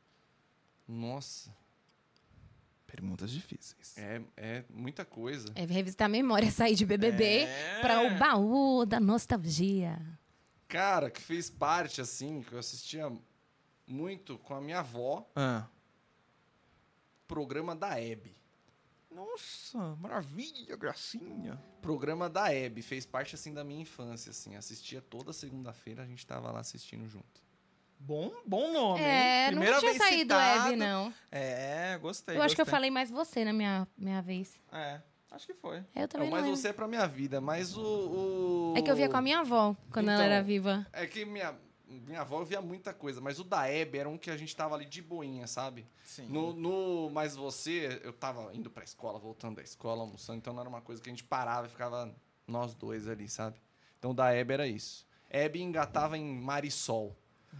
Nossa, Perguntas difíceis. é, é muita coisa. É revisitar a memória, sair de B B B É. pra o baú da nostalgia. Cara, que fez parte, assim, que eu assistia muito com a minha avó, Ah. programa da Hebe. Nossa, maravilha, gracinha. Programa da Hebe, fez parte, assim, da minha infância, assim. Assistia toda segunda-feira, a gente tava lá assistindo junto. Bom, bom nome, É, hein? Primeira não tinha vez saído citado. Eve, não. É, gostei. Eu acho que eu gostei. falei mais você na minha, minha vez. É, acho que foi. Eu também Não, não mas lembro. você é pra minha vida, mas o... o- É que eu via com a minha avó, quando ela Então, era viva. É que minha, minha avó via muita coisa, mas o da Hebe era um que a gente tava ali de boinha, sabe? Sim. No, no Mas Você, eu tava indo pra escola, voltando da escola, almoçando, então não era uma coisa que a gente parava e ficava nós dois ali, sabe? Então o da Hebe era isso. Hebe engatava em Marisol.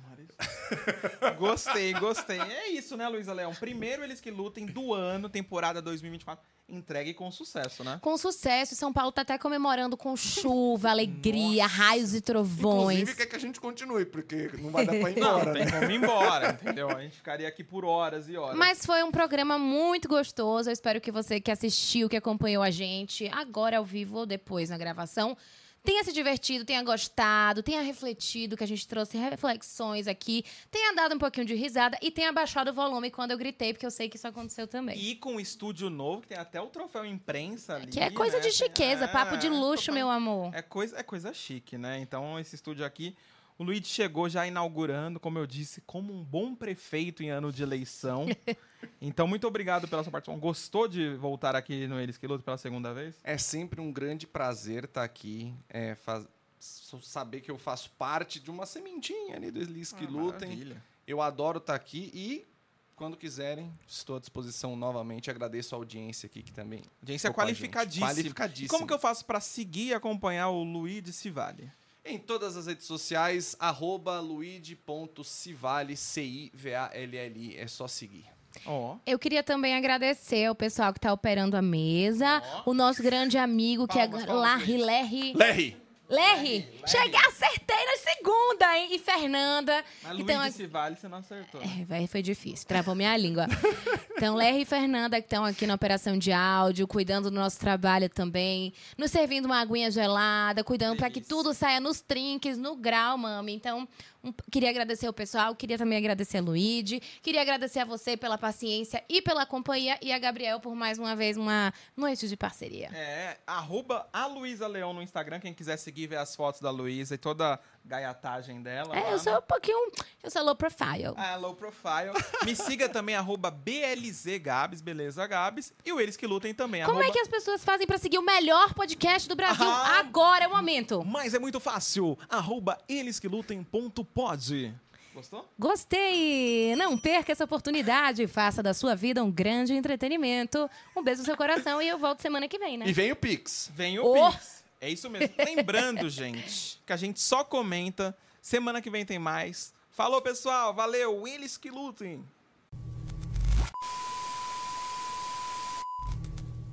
Gostei, gostei. É isso, né, Luísa Leão? Primeiro Eles Que Lutem do ano, temporada dois mil e vinte e quatro. Entregue com sucesso, né? Com sucesso, São Paulo tá até comemorando com chuva, alegria, Nossa. raios e trovões. Inclusive, quer que a gente continue, porque não vai dar pra ir Não, embora, tem né? como ir embora, entendeu? A gente ficaria aqui por horas e horas. Mas foi um programa muito gostoso. Eu espero que você que assistiu, que acompanhou a gente, agora ao vivo ou depois na gravação, tenha se divertido, tenha gostado, tenha refletido, que a gente trouxe reflexões aqui, tenha dado um pouquinho de risada e tenha baixado o volume quando eu gritei, porque eu sei que isso aconteceu também. E com o estúdio novo, que tem até o troféu imprensa ali. Que é coisa né? de chiqueza, É, papo de luxo, troféu- meu amor. É coisa, é coisa chique, né? Então, esse estúdio aqui, o Luiz chegou já inaugurando, como eu disse, como um bom prefeito em ano de eleição. Então, muito obrigado pela sua participação. Gostou de voltar aqui no Eles Que Lutam pela segunda vez? É sempre um grande prazer estar aqui, é, faz- saber que eu faço parte de uma sementinha ali do Eles Que Ah, Lutem. maravilha. Eu adoro estar aqui e, quando quiserem, estou à disposição novamente. Agradeço a audiência aqui que também. Audiência ficou com a gente. qualificadíssima. E Qualificadíssima. como que eu faço para seguir e acompanhar o Luiz de Civale? Em todas as redes sociais, arroba luide.civale, C I V A L L I. É só seguir. Ó. Eu queria também agradecer ao pessoal que tá operando a mesa, Ó. o nosso grande amigo, que Palmas, é palmas, Larry Lerry. Lerry! Lerry! Cheguei, acertei na segunda, hein? E Fernanda. Mas que Luiz tão de aqui- Civale você não acertou. É, vai, foi difícil, travou minha língua. Então, Lerry e Fernanda que estão aqui na operação de áudio, cuidando do nosso trabalho também, nos servindo uma aguinha gelada, cuidando para que Delícia. tudo saia nos trinques, no grau, mami. Então, um- queria agradecer ao pessoal, queria também agradecer a Luíde, queria agradecer a você pela paciência e pela companhia, e a Gabriel por mais uma vez uma noite de parceria. É, arroba a Luísa Leão no Instagram, quem quiser seguir, ver as fotos da Luísa e toda a gaiatagem dela. lá, É, eu né? sou um pouquinho. Eu sou low profile. Ah, low profile. Me siga também, arroba B L Z Gabs, beleza, Gabs. E o Eles Que Lutem também, Como arroba... é que as pessoas fazem para seguir o melhor podcast do Brasil? Ah. Agora é o momento. Mas é muito fácil, arroba eles que lutem ponto pod. Gostou? Gostei! Não perca essa oportunidade. Faça da sua vida um grande entretenimento. Um beijo no seu coração e eu volto semana que vem, né? E vem o Pix. Vem o Oh! Pix. É isso mesmo. Lembrando, gente, que a gente só comenta. Semana que vem tem mais. Falou, pessoal. Valeu. Eles que lutem.